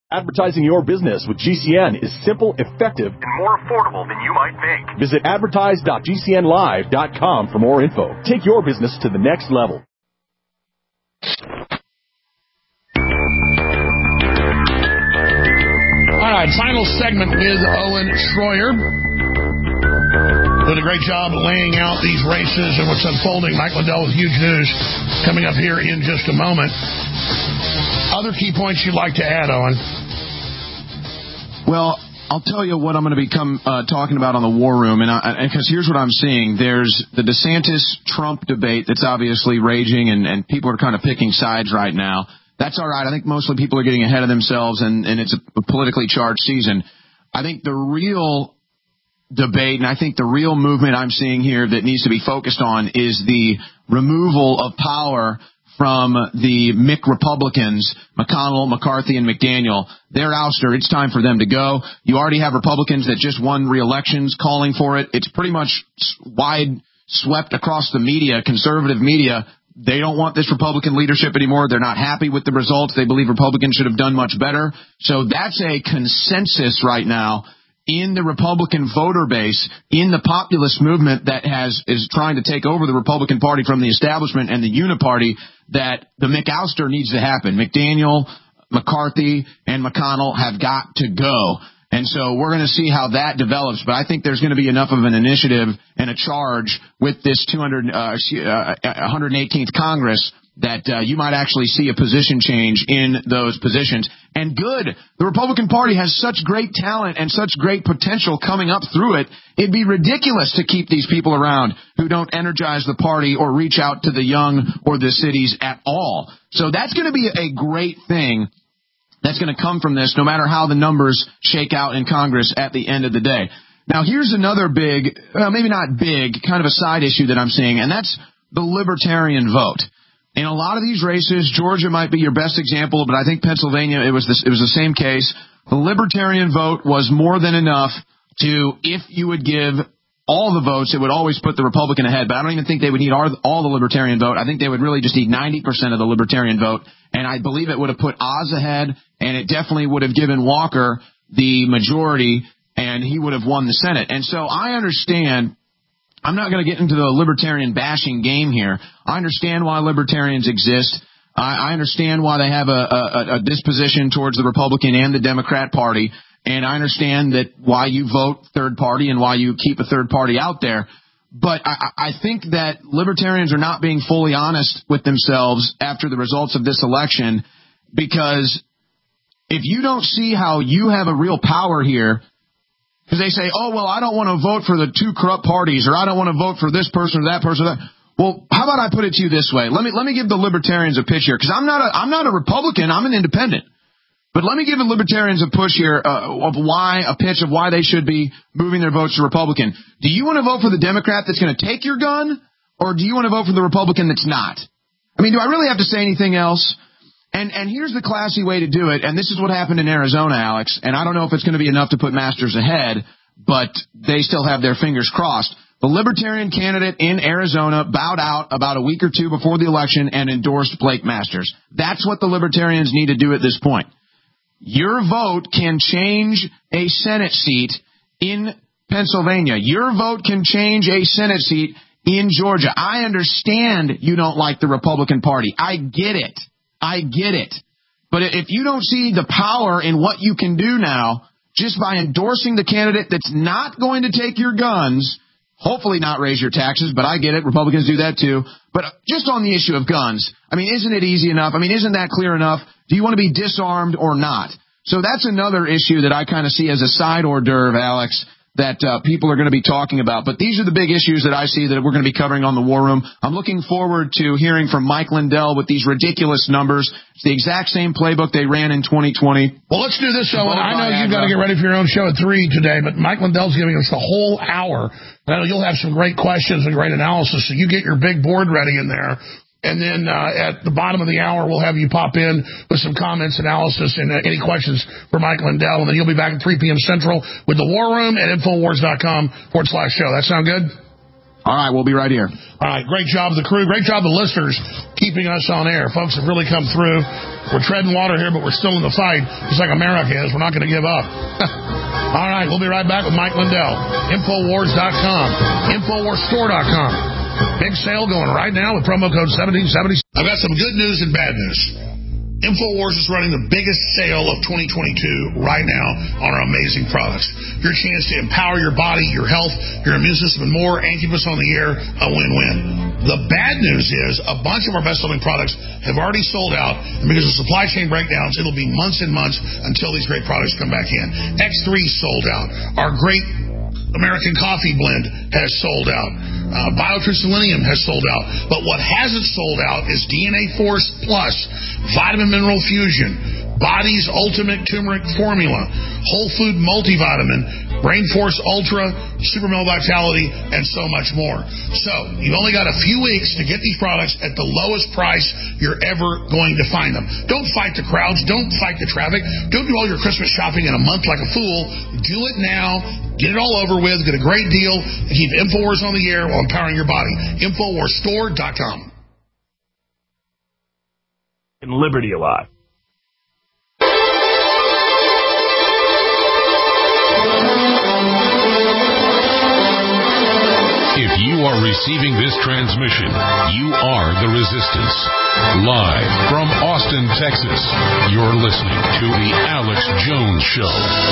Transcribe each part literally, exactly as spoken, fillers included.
Advertising your business with G C N is simple, effective, and more affordable than you might think. Visit advertise dot g c n live dot com for more info. Take your business to the next level. All right, final segment with Owen Schroyer. Doing a great job laying out these races and what's unfolding. Mike Lindell with huge news coming up here in just a moment. Other key points you'd like to add, Owen? Well, I'll tell you what I'm going to become uh, talking about on the War Room, and because here's what I'm seeing. There's the DeSantis-Trump debate that's obviously raging, and, and people are kind of picking sides right now. That's all right. I think mostly people are getting ahead of themselves, and, and it's a politically charged season. I think the real debate, and I think the real movement I'm seeing here that needs to be focused on is the removal of power from the Mick Republicans, McConnell, McCarthy, and McDaniel. Their ouster, it's time for them to go. You already have Republicans that just won re-elections calling for it. It's pretty much wide swept across the media, conservative media. They don't want this Republican leadership anymore. They're not happy with the results. They believe Republicans should have done much better. So that's a consensus right now in the Republican voter base, in the populist movement that has is trying to take over the Republican Party from the establishment and the uniparty, that the McAllister needs to happen. McDaniel, McCarthy, and McConnell have got to go. And so we're going to see how that develops. But I think there's going to be enough of an initiative and a charge with this two hundred, uh, uh, one hundred eighteenth Congress that uh, you might actually see a position change in those positions. And good. The Republican Party has such great talent and such great potential coming up through it. It'd be ridiculous to keep these people around who don't energize the party or reach out to the young or the cities at all. So that's going to be a great thing that's going to come from this, no matter how the numbers shake out in Congress at the end of the day. Now, here's another big, well, maybe not big, kind of a side issue that I'm seeing, and that's the libertarian vote. In a lot of these races, Georgia might be your best example, but I think Pennsylvania, it was this, it was the same case. The libertarian vote was more than enough to, if you would give all the votes, it would always put the Republican ahead. But I don't even think they would need all, all the libertarian vote. I think they would really just need ninety percent of the libertarian vote. And I believe it would have put Oz ahead, and it definitely would have given Walker the majority, and he would have won the Senate. And so I understand. I'm not going to get into the libertarian bashing game here. I understand why libertarians exist. I, I understand why they have a, a, a disposition towards the Republican and the Democrat Party. And I understand that why you vote third party and why you keep a third party out there. But I, I think that libertarians are not being fully honest with themselves after the results of this election, because if you don't see how you have a real power here, because they say, oh, well, I don't want to vote for the two corrupt parties, or I don't want to vote for this person or that person or that. Well, how about I put it to you this way? Let me let me give the libertarians a pitch here, because I'm not a I'm not a Republican. I'm an independent. But let me give the libertarians a push here uh, of why a pitch of why they should be moving their votes to Republican. Do you want to vote for the Democrat that's going to take your gun, or do you want to vote for the Republican that's not? I mean, do I really have to say anything else? And and here's the classy way to do it, and this is what happened in Arizona, Alex, and I don't know if it's going to be enough to put Masters ahead, but they still have their fingers crossed. The Libertarian candidate in Arizona bowed out about a week or two before the election and endorsed Blake Masters. That's what the Libertarians need to do at this point. Your vote can change a Senate seat in Pennsylvania. Your vote can change a Senate seat in Georgia. I understand you don't like the Republican Party. I get it. I get it. But if you don't see the power in what you can do now, just by endorsing the candidate that's not going to take your guns, hopefully not raise your taxes, but I get it. Republicans do that too. But just on the issue of guns, I mean, isn't it easy enough? I mean, isn't that clear enough? Do you want to be disarmed or not? So that's another issue that I kind of see as a side hors d'oeuvre, Alex, that uh, people are going to be talking about. But these are the big issues that I see that we're going to be covering on the War Room. I'm looking forward to hearing from Mike Lindell with these ridiculous numbers. It's the exact same playbook they ran in twenty twenty. Well, let's do this, Owen. I know you've got to get ready for your own show at three today, but Mike Lindell's giving us the whole hour. I know you'll have some great questions and great analysis, so you get your big board ready in there. And then uh, at the bottom of the hour, we'll have you pop in with some comments, analysis, and uh, any questions for Mike Lindell. And then you'll be back at three p.m. Central with the War Room at Infowars dot com forward slash show. That sound good? All right, we'll be right here. All right, great job, the crew. Great job, the listeners, keeping us on air. Folks have really come through. We're treading water here, but we're still in the fight, just like America is. We're not going to give up. All right, we'll be right back with Mike Lindell. Infowars dot com. Infowars store dot com. Big sale going right now with promo code seventeen seventy. I've got some good news and bad news. InfoWars is running the biggest sale of twenty twenty-two right now on our amazing products. Your chance to empower your body, your health, your immune system, and more, and keep us on the air, a win-win. The bad news is a bunch of our best-selling products have already sold out, and because of supply chain breakdowns, it'll be months and months until these great products come back in. X three sold out. Our great American Coffee Blend has sold out. Uh, Biotrue Selenium has sold out. But what hasn't sold out is D N A Force Plus, Vitamin Mineral Fusion, Body's Ultimate Turmeric Formula, Whole Food Multivitamin, Brain Force Ultra, Super Male Vitality, and so much more. So, you've only got a few weeks to get these products at the lowest price you're ever going to find them. Don't fight the crowds. Don't fight the traffic. Don't do all your Christmas shopping in a month like a fool. Do it now. Get it all over with. Get a great deal. And keep InfoWars on the air while empowering your body. Infowars store dot com. In Liberty a lot. If you are receiving this transmission, you are the Resistance. Live from Austin, Texas, you're listening to The Alex Jones Show.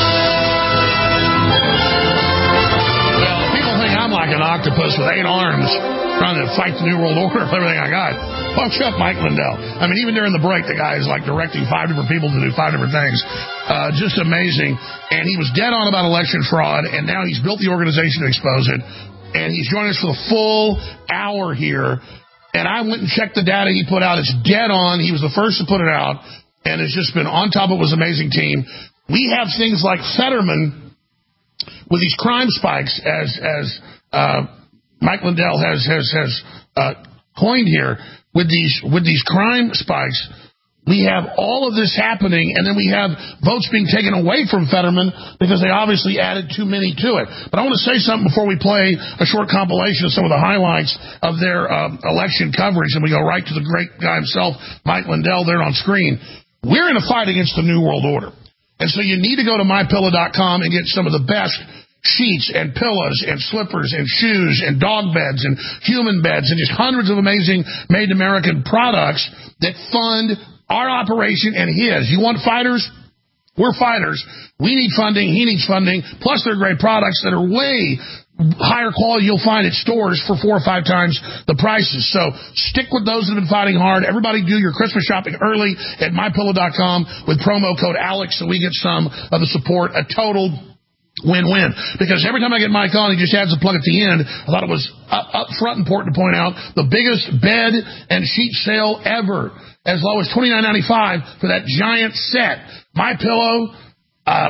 Well, people think I'm like an octopus with eight arms trying to fight the New World Order with everything I got. Punch up Mike Lindell. I mean, even during the break, the guy is like directing five different people to do five different things. Uh, just amazing. And he was dead on about election fraud, and now he's built the organization to expose it. And he's joining us for the full hour here. And I went and checked the data he put out. It's dead on. He was the first to put it out. And it's just been on top of his amazing team. We have things like Fetterman with these crime spikes, as as uh, Mike Lindell has has has uh, coined here, with these with these crime spikes. We have all of this happening, and then we have votes being taken away from Fetterman because they obviously added too many to it. But I want to say something before we play a short compilation of some of the highlights of their uh, election coverage, and we go right to the great guy himself, Mike Lindell, there on screen. We're in a fight against the New World Order. And so you need to go to my pillow dot com and get some of the best sheets and pillows and slippers and shoes and dog beds and human beds and just hundreds of amazing made in American products that fund our operation and his. You want fighters? We're fighters. We need funding. He needs funding. Plus, they're great products that are way higher quality you'll find at stores for four or five times the prices. So stick with those that have been fighting hard. Everybody do your Christmas shopping early at my pillow dot com with promo code Alex so we get some of the support. A total win-win. Because every time I get Mike on, he just adds a plug at the end. I thought it was up, up front important to point out the biggest bed and sheet sale ever. As low as twenty-nine ninety-five for that giant set. My Pillow uh,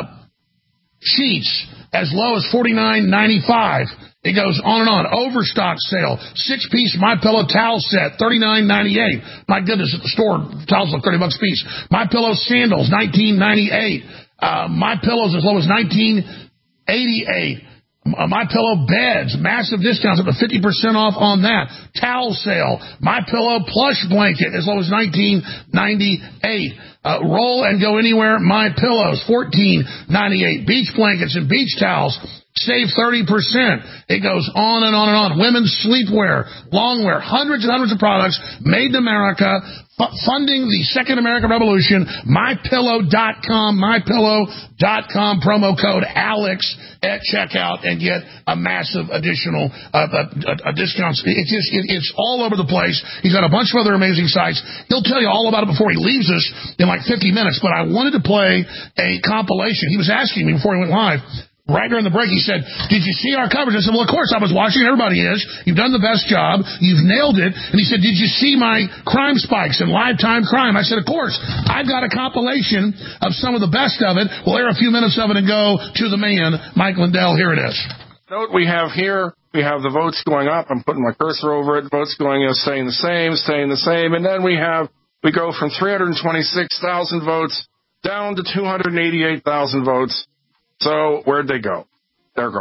sheets as low as forty-nine ninety-five. It goes on and on. Overstock sale. Six-piece My Pillow towel set, thirty-nine ninety-eight. My goodness, at the store, towels look thirty bucks a piece. My Pillow sandals, nineteen ninety-eight. Uh, My Pillows as low as nineteen eighty-eight. My Pillow beds, massive discounts up to fifty percent off on that. Towel sale. My Pillow plush blanket as low as nineteen ninety-eight. Uh, roll and go anywhere. My Pillows, fourteen ninety-eight. Beach blankets and beach towels. Save thirty percent. It goes on and on and on. Women's sleepwear, longwear, hundreds and hundreds of products made in America, f- funding the Second American Revolution. my pillow dot com, my pillow dot com, promo code Alex at checkout and get a massive additional uh, uh, uh, discounts. It's just, it, it's all over the place. He's got a bunch of other amazing sites. He'll tell you all about it before he leaves us in like fifty minutes, but I wanted to play a compilation. He was asking me before he went live. Right during the break, he said, did you see our coverage? I said, well, of course I was watching. Everybody is. You've done the best job. You've nailed it. And he said, did you see my crime spikes and lifetime crime? I said, of course. I've got a compilation of some of the best of it. We'll air a few minutes of it and go to the man, Mike Lindell. Here it is. Note we have here, we have the votes going up. I'm putting my cursor over it. Votes going up, staying the same, staying the same. And then we have, we go from three hundred twenty-six thousand votes down to two hundred eighty-eight thousand votes. So where'd they go? They're gone.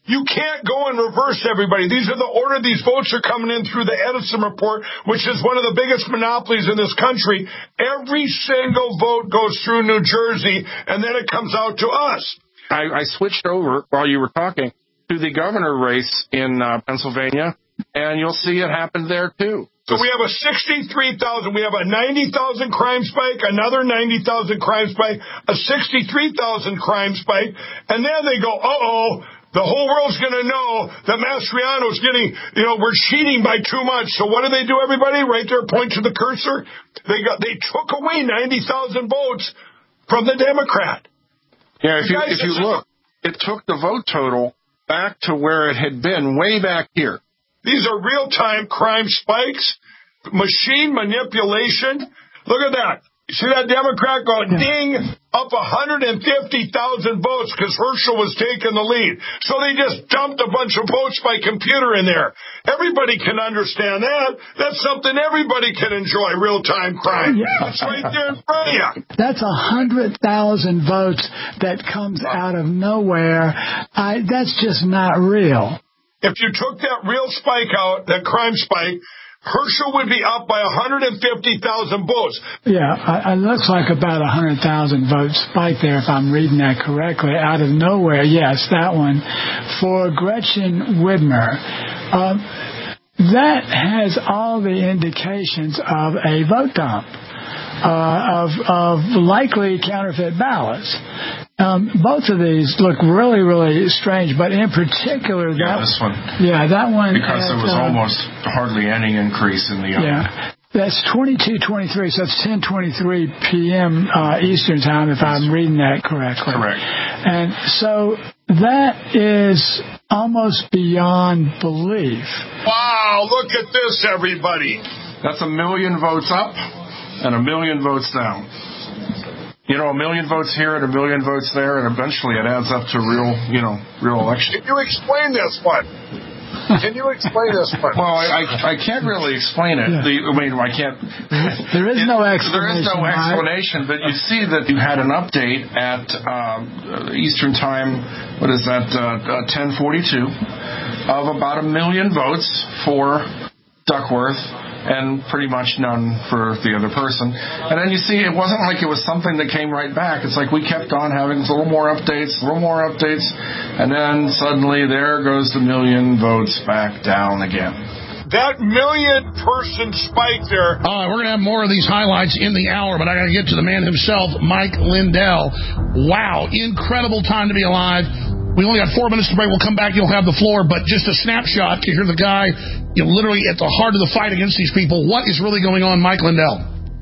You can't go and reverse everybody. These are the order. These votes are coming in through the Edison report, which is one of the biggest monopolies in this country. Every single vote goes through New Jersey, and then it comes out to us. I, I switched over while you were talking to the governor race in uh, Pennsylvania, and you'll see it happened there, too. So we have a sixty-three thousand, we have a ninety thousand crime spike, another ninety thousand crime spike, a sixty-three thousand crime spike, and then they go, uh-oh, the whole world's going to know that Mastriano's getting, you know, we're cheating by too much. So what do they do, everybody? Right there, point to the cursor. They got, they took away ninety thousand votes from the Democrat. Yeah, if you, if you look, it took the vote total back to where it had been, way back here. These are real-time crime spikes, machine manipulation. Look at that. You see that Democrat go, ding, up one hundred fifty thousand votes because Herschel was taking the lead. So they just dumped a bunch of votes by computer in there. Everybody can understand that. That's something everybody can enjoy, real-time crime. Yeah. It's right there in front of you. That's one hundred thousand votes that comes out of nowhere. I, that's just not real. If you took that real spike out, that crime spike, Herschel would be up by one hundred fifty thousand votes. Yeah, it looks like about one hundred thousand votes spike there, if I'm reading that correctly. Out of nowhere, yes, that one. For Gretchen Whitmer, um, that has all the indications of a vote dump, uh, of, of likely counterfeit ballots. Um, both of these look really, really strange, but in particular, yeah, that this one, yeah, that one, because at, there was uh, almost hardly any increase in the other. Yeah, that's twenty-two twenty-three, so that's ten twenty-three p.m. Uh, Eastern time, if I'm reading that correctly. Correct. And so that is almost beyond belief. Wow! Look at this, everybody. That's a million votes up and a million votes down. You know, a million votes here and a million votes there, and eventually it adds up to real, you know, real election. Can you explain this one? Can you explain this one? Well, I, I, I can't really explain it. Yeah. The, I mean, I can't. There is it, no explanation. There is no explanation, right? But you see that you had an update at um, Eastern Time, what is that, uh, ten forty-two, of about a million votes for Duckworth, and pretty much none for the other person. And then you see, it wasn't like it was something that came right back. It's like we kept on having a little more updates, a little more updates, and then suddenly there goes the million votes back down again. That million-person spike there. All right, we're going to have more of these highlights in the hour, but I got to get to the man himself, Mike Lindell. Wow, incredible time to be alive. We only got four minutes to break. We'll come back. You'll have the floor. But just a snapshot to hear the guy, you know, literally at the heart of the fight against these people. What is really going on, Mike Lindell?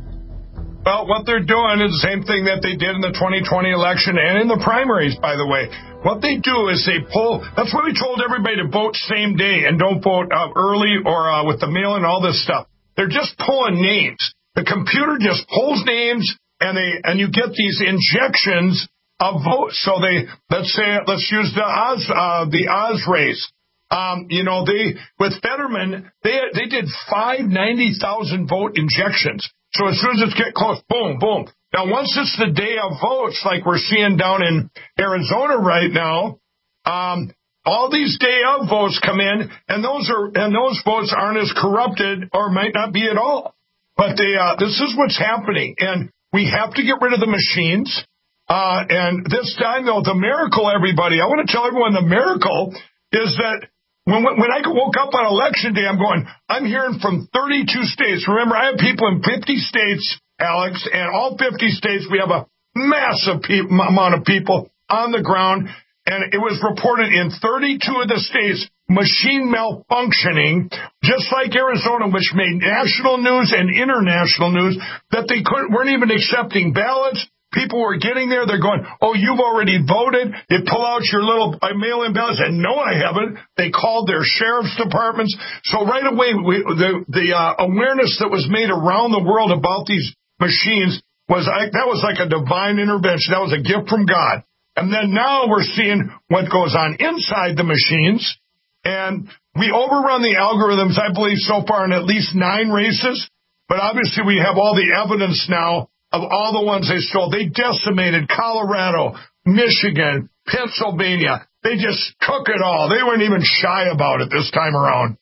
Well, what they're doing is the same thing that they did in the twenty twenty election and in the primaries, by the way. What they do is they pull. That's why we told everybody to vote same day and don't vote uh, early or uh, with the mail and all this stuff. They're just pulling names. The computer just pulls names, and they and you get these injections of votes. So they, let's say, let's use the Oz, uh, the Oz race. Um, you know, they, with Fetterman, they, they did five ninety thousand vote injections. So as soon as it's get close, boom, boom. Now, once it's the day of votes, like we're seeing down in Arizona right now, um, all these day of votes come in, and those are, and those votes aren't as corrupted or might not be at all. But they, uh, this is what's happening. And we have to get rid of the machines. Uh, and this time, though, the miracle, everybody, I want to tell everyone the miracle is that when when I woke up on election day, I'm going, I'm hearing from thirty-two states. Remember, I have people in fifty states, Alex, and all fifty states, we have a massive pe- amount of people on the ground. And it was reported in thirty-two of the states, machine malfunctioning, just like Arizona, which made national news and international news, that they couldn't, weren't even accepting ballots. People were getting there. They're going, oh, you've already voted. You pull out your little mail-in ballots. And no, I haven't. They called their sheriff's departments. So right away, we, the, the uh, awareness that was made around the world about these machines was like, that was like a divine intervention. That was a gift from God. And then now we're seeing what goes on inside the machines. And we overrun the algorithms, I believe, so far in at least nine races. But obviously we have all the evidence now of all the ones they stole. They decimated Colorado, Michigan, Pennsylvania, they just took it all. They weren't even shy about it this time around.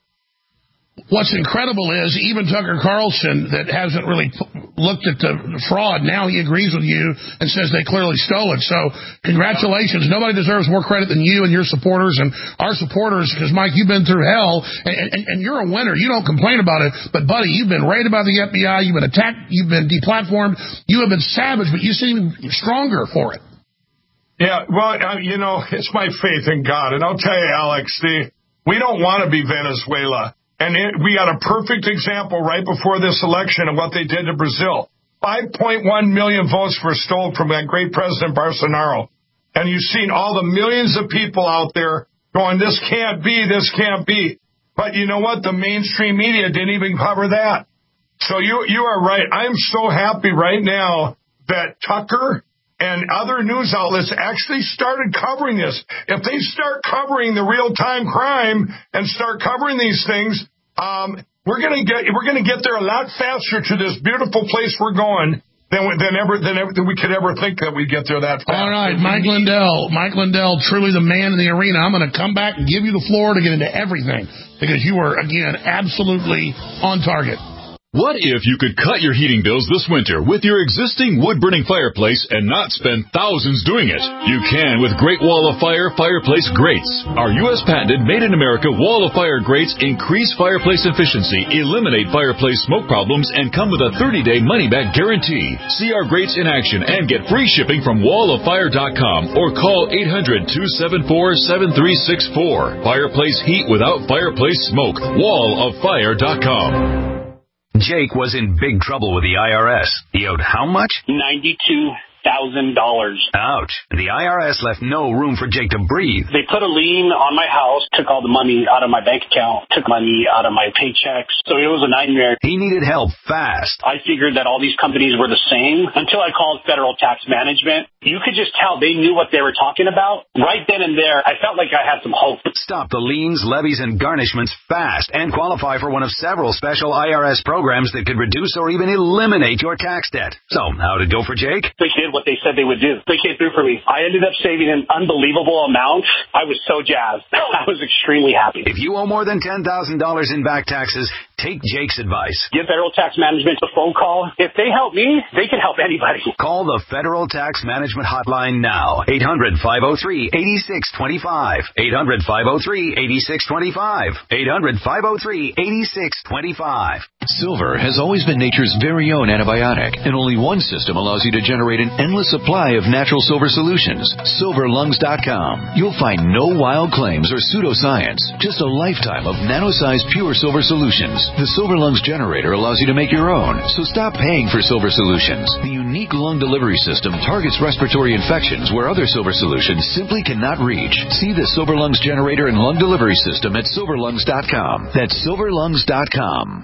What's incredible is even Tucker Carlson, that hasn't really looked at the fraud, now he agrees with you and says they clearly stole it. So congratulations. Nobody deserves more credit than you and your supporters and our supporters, because, Mike, you've been through hell, and, and, and you're a winner. You don't complain about it. But, buddy, you've been raided by the F B I. You've been attacked. You've been deplatformed. You have been savage, but you seem stronger for it. Yeah, well, uh, you know, it's my faith in God. And I'll tell you, Alex, the, we don't want to be Venezuela. And it, we got a perfect example right before this election of what they did to Brazil. five point one million votes were stolen from that great President Bolsonaro. And you've seen all the millions of people out there going, this can't be, this can't be. But you know what? The mainstream media didn't even cover that. So you you are right. I'm so happy right now that Tucker and other news outlets actually started covering this. If they start covering the real-time crime and start covering these things, um, we're going to get we're going to get there a lot faster to this beautiful place we're going than than ever than, ever, than we could ever think that we'd get there that fast. All right, Mike Lindell, Mike Lindell, truly the man in the arena. I'm going to come back and give you the floor to get into everything, because you were, again, absolutely on target. What if you could cut your heating bills this winter with your existing wood-burning fireplace and not spend thousands doing it? You can with Great Wall of Fire Fireplace Grates. Our U S patented made-in-America Wall of Fire grates increase fireplace efficiency, eliminate fireplace smoke problems, and come with a thirty-day money-back guarantee. See our grates in action and get free shipping from wall of fire dot com or call eight hundred, two seven four, seven three six four. Fireplace heat without fireplace smoke. wall of fire dot com. Jake was in big trouble with the I R S. He owed how much? ninety-two thousand dollars. Ouch. The I R S left no room for Jake to breathe. They put a lien on my house, took all the money out of my bank account, took money out of my paychecks. So it was a nightmare. He needed help fast. I figured that all these companies were the same until I called Federal Tax Management. You could just tell they knew what they were talking about. Right then and there, I felt like I had some hope. Stop the liens, levies, and garnishments fast and qualify for one of several special I R S programs that could reduce or even eliminate your tax debt. So, how'd it go for Jake? They did what they said they would do. They came through for me. I ended up saving an unbelievable amount. I was so jazzed. I was extremely happy. If you owe more than ten thousand dollars in back taxes, take Jake's advice. Give Federal Tax Management a phone call. If they help me, they can help anybody. Call the Federal Tax Management Hotline now. eight hundred, five oh three, eight six two five. eight hundred, five oh three, eight six two five. eight hundred, five oh three, eight six two five. Silver has always been nature's very own antibiotic, and only one system allows you to generate an endless supply of natural silver solutions. silver lungs dot com. You'll find no wild claims or pseudoscience, just a lifetime of nano-sized pure silver solutions. The Silver Lungs generator allows you to make your own, so stop paying for silver solutions. The unique lung delivery system targets respiratory infections where other silver solutions simply cannot reach. See the Silver Lungs generator and lung delivery system at silver lungs dot com. That's silver lungs dot com.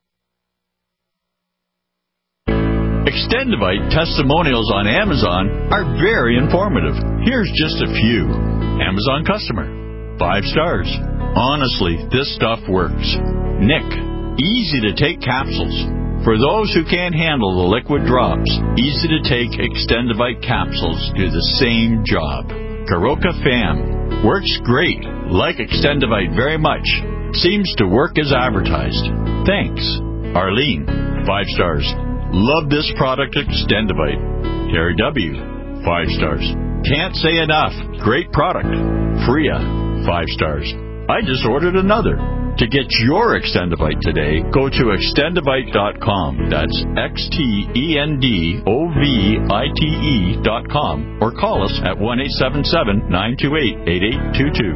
Extendivite testimonials on Amazon are very informative. Here's just a few. Amazon customer. Five stars. Honestly, this stuff works. Nick. Easy to take capsules. For those who can't handle the liquid drops, easy to take Extendivite capsules do the same job. Karoka Fam. Works great. Like Extendivite very much. Seems to work as advertised. Thanks. Arlene. Five stars. Love this product, Extendivite. Terry W. Five stars. Can't say enough. Great product. Freya. Five stars. I just ordered another. To get your Extendivite today, go to extendivite dot com. That's X T E N D O V I T E dot com. Or call us at one eight seven seven, nine two eight, eight eight two two.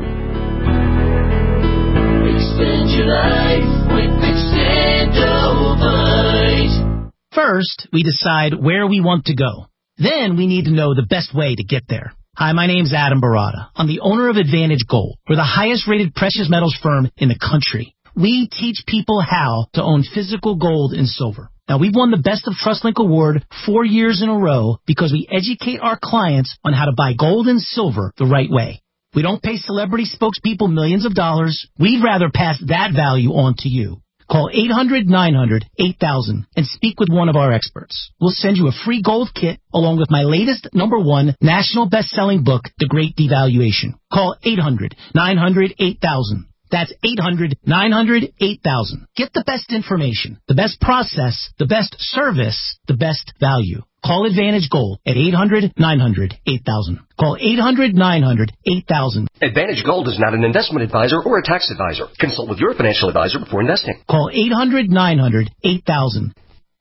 Extend your life with Extendivite. First, we decide where we want to go. Then we need to know the best way to get there. Hi, my name's Adam Barada. I'm the owner of Advantage Gold. We're the highest-rated precious metals firm in the country. We teach people how to own physical gold and silver. Now, we've won the Best of TrustLink Award four years in a row because we educate our clients on how to buy gold and silver the right way. We don't pay celebrity spokespeople millions of dollars. We'd rather pass that value on to you. Call eight hundred nine hundred eight thousand and speak with one of our experts. We'll send you a free gold kit along with my latest number one national best-selling book, The Great Devaluation. Call eight hundred nine hundred eight thousand. That's eight hundred nine hundred eight thousand. Get the best information, the best process, the best service, the best value. Call Advantage Gold at eight hundred nine hundred eight thousand. Call eight hundred nine hundred eight thousand. Advantage Gold is not an investment advisor or a tax advisor. Consult with your financial advisor before investing. Call eight hundred nine hundred eight thousand.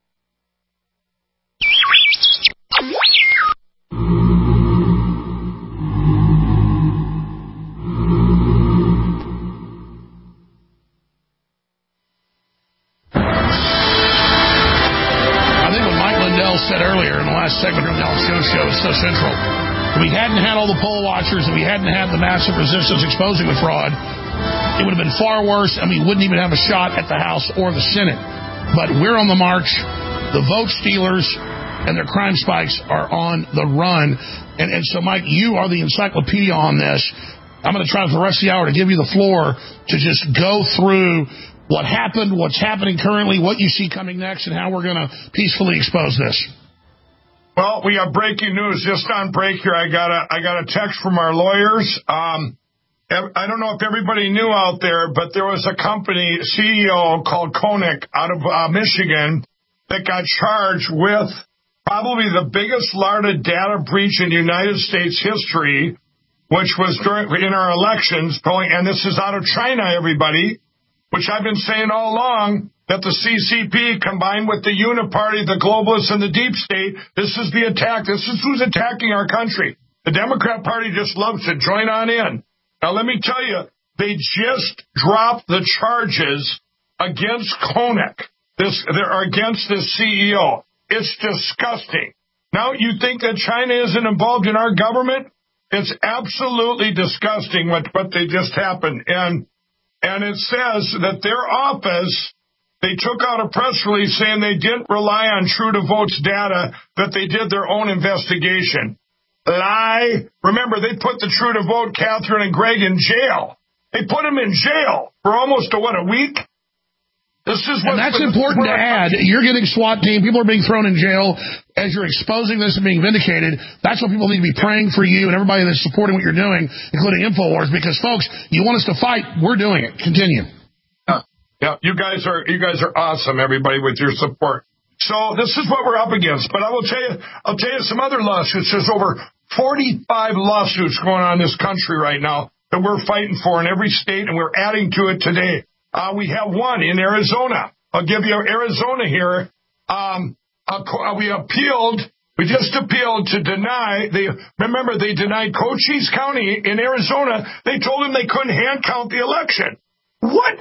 Said earlier in the last segment of the Alex Jones Show is so central. If we hadn't had all the poll watchers and we hadn't had the massive resistance exposing the fraud, it would have been far worse, and we wouldn't even have a shot at the House or the Senate. But we're on the march. The vote stealers and their crime spikes are on the run. And, and so, Mike, you are the encyclopedia on this. I'm going to try for the rest of the hour to give you the floor to just go through what happened, what's happening currently, what you see coming next, and how we're going to peacefully expose this. Well, we have breaking news. Just on break here, I got a I got a text from our lawyers. Um, I don't know if everybody knew out there, but there was a company C E O called Koenig out of uh, Michigan that got charged with probably the biggest LARDA data breach in United States history, which was during in our elections going, and this is out of China, everybody. Which I've been saying all along, that the C C P combined with the Uniparty, the globalists, and the deep state, this is the attack. This is who's attacking our country. The Democrat Party just loves to join on in. Now, let me tell you, they just dropped the charges against Koenig. This, they're against this C E O. It's disgusting. Now, you think that China isn't involved in our government? It's absolutely disgusting what, what they just happened. And And it says that their office, they took out a press release saying they didn't rely on True to Vote's data, that they did their own investigation. Lie. Remember, they put the True to Vote, Catherine and Greg, in jail. They put them in jail for almost, a, what, a week? This is what. And that's important to add. You're getting SWAT team. People are being thrown in jail as you're exposing this and being vindicated. That's what people need to be praying for you and everybody that's supporting what you're doing, including InfoWars. Because, folks, you want us to fight, we're doing it. Continue. Yeah, yeah. You guys are you guys are awesome, everybody, with your support. So this is what we're up against. But I will tell you, I'll tell you some other lawsuits. There's over forty-five lawsuits going on in this country right now that we're fighting for in every state, and we're adding to it today. Uh, we have one in Arizona. I'll give you Arizona here. Um, uh, we appealed. We just appealed to deny. They remember they denied Cochise County in Arizona. They told them they couldn't hand count the election. What?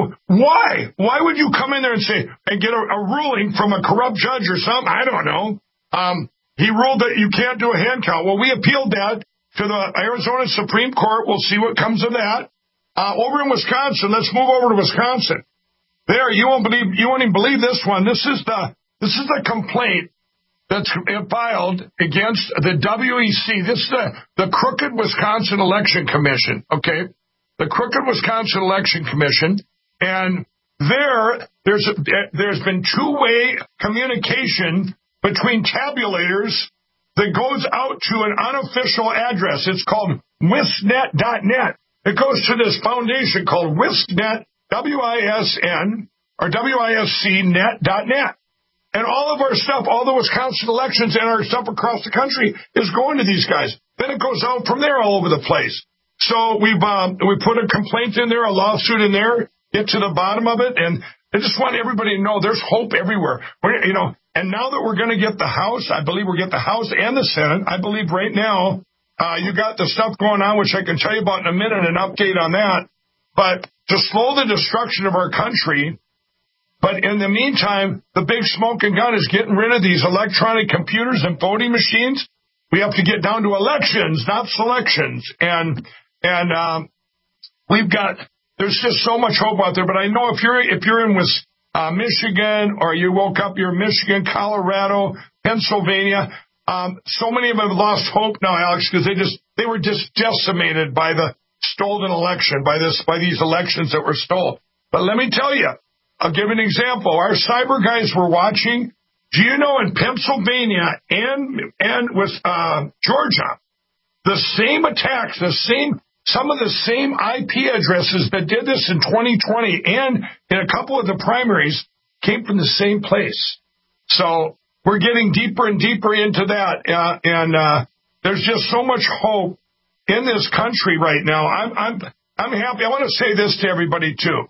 Why? Why would you come in there and say and get a, a ruling from a corrupt judge or something? I don't know. Um, he ruled that you can't do a hand count. Well, we appealed that to the Arizona Supreme Court. We'll see what comes of that. Uh, over in Wisconsin, let's move over to Wisconsin. There, you won't believe, you won't even believe this one. This is the, this is the complaint that's filed against the W E C. This is the, the Crooked Wisconsin Election Commission. Okay, the Crooked Wisconsin Election Commission, and there, there's a, there's been two-way communication between tabulators that goes out to an unofficial address. It's called wisnet dot net. It goes to this foundation called Wisnet, W I S N, or W I S C net dot net. And all of our stuff, all the Wisconsin elections and our stuff across the country is going to these guys. Then it goes out from there all over the place. So we've um, we put a complaint in there, a lawsuit in there, get to the bottom of it. And I just want everybody to know there's hope everywhere. We're, you know, and now that we're going to get the House, I believe we'll get the House and the Senate. I believe right now, Uh, you got the stuff going on, which I can tell you about in a minute, an update on that. But to slow the destruction of our country, but in the meantime, the big smoking gun is getting rid of these electronic computers and voting machines. We have to get down to elections, not selections. And and um, we've got, there's just so much hope out there. But I know if you're if you're in uh, Michigan, or you woke up, you're in Michigan, Colorado, Pennsylvania. Um, so many of them have lost hope now, Alex, because they just they were just decimated by the stolen election, by this by these elections that were stolen. But let me tell you, I'll give an example. Our cyber guys were watching. Do you know in Pennsylvania and and with uh, Georgia, the same attacks, the same some of the same I P addresses that did this in twenty twenty and in a couple of the primaries came from the same place. So we're getting deeper and deeper into that, uh, and uh, there's just so much hope in this country right now. I'm I'm I'm happy. I want to say this to everybody too.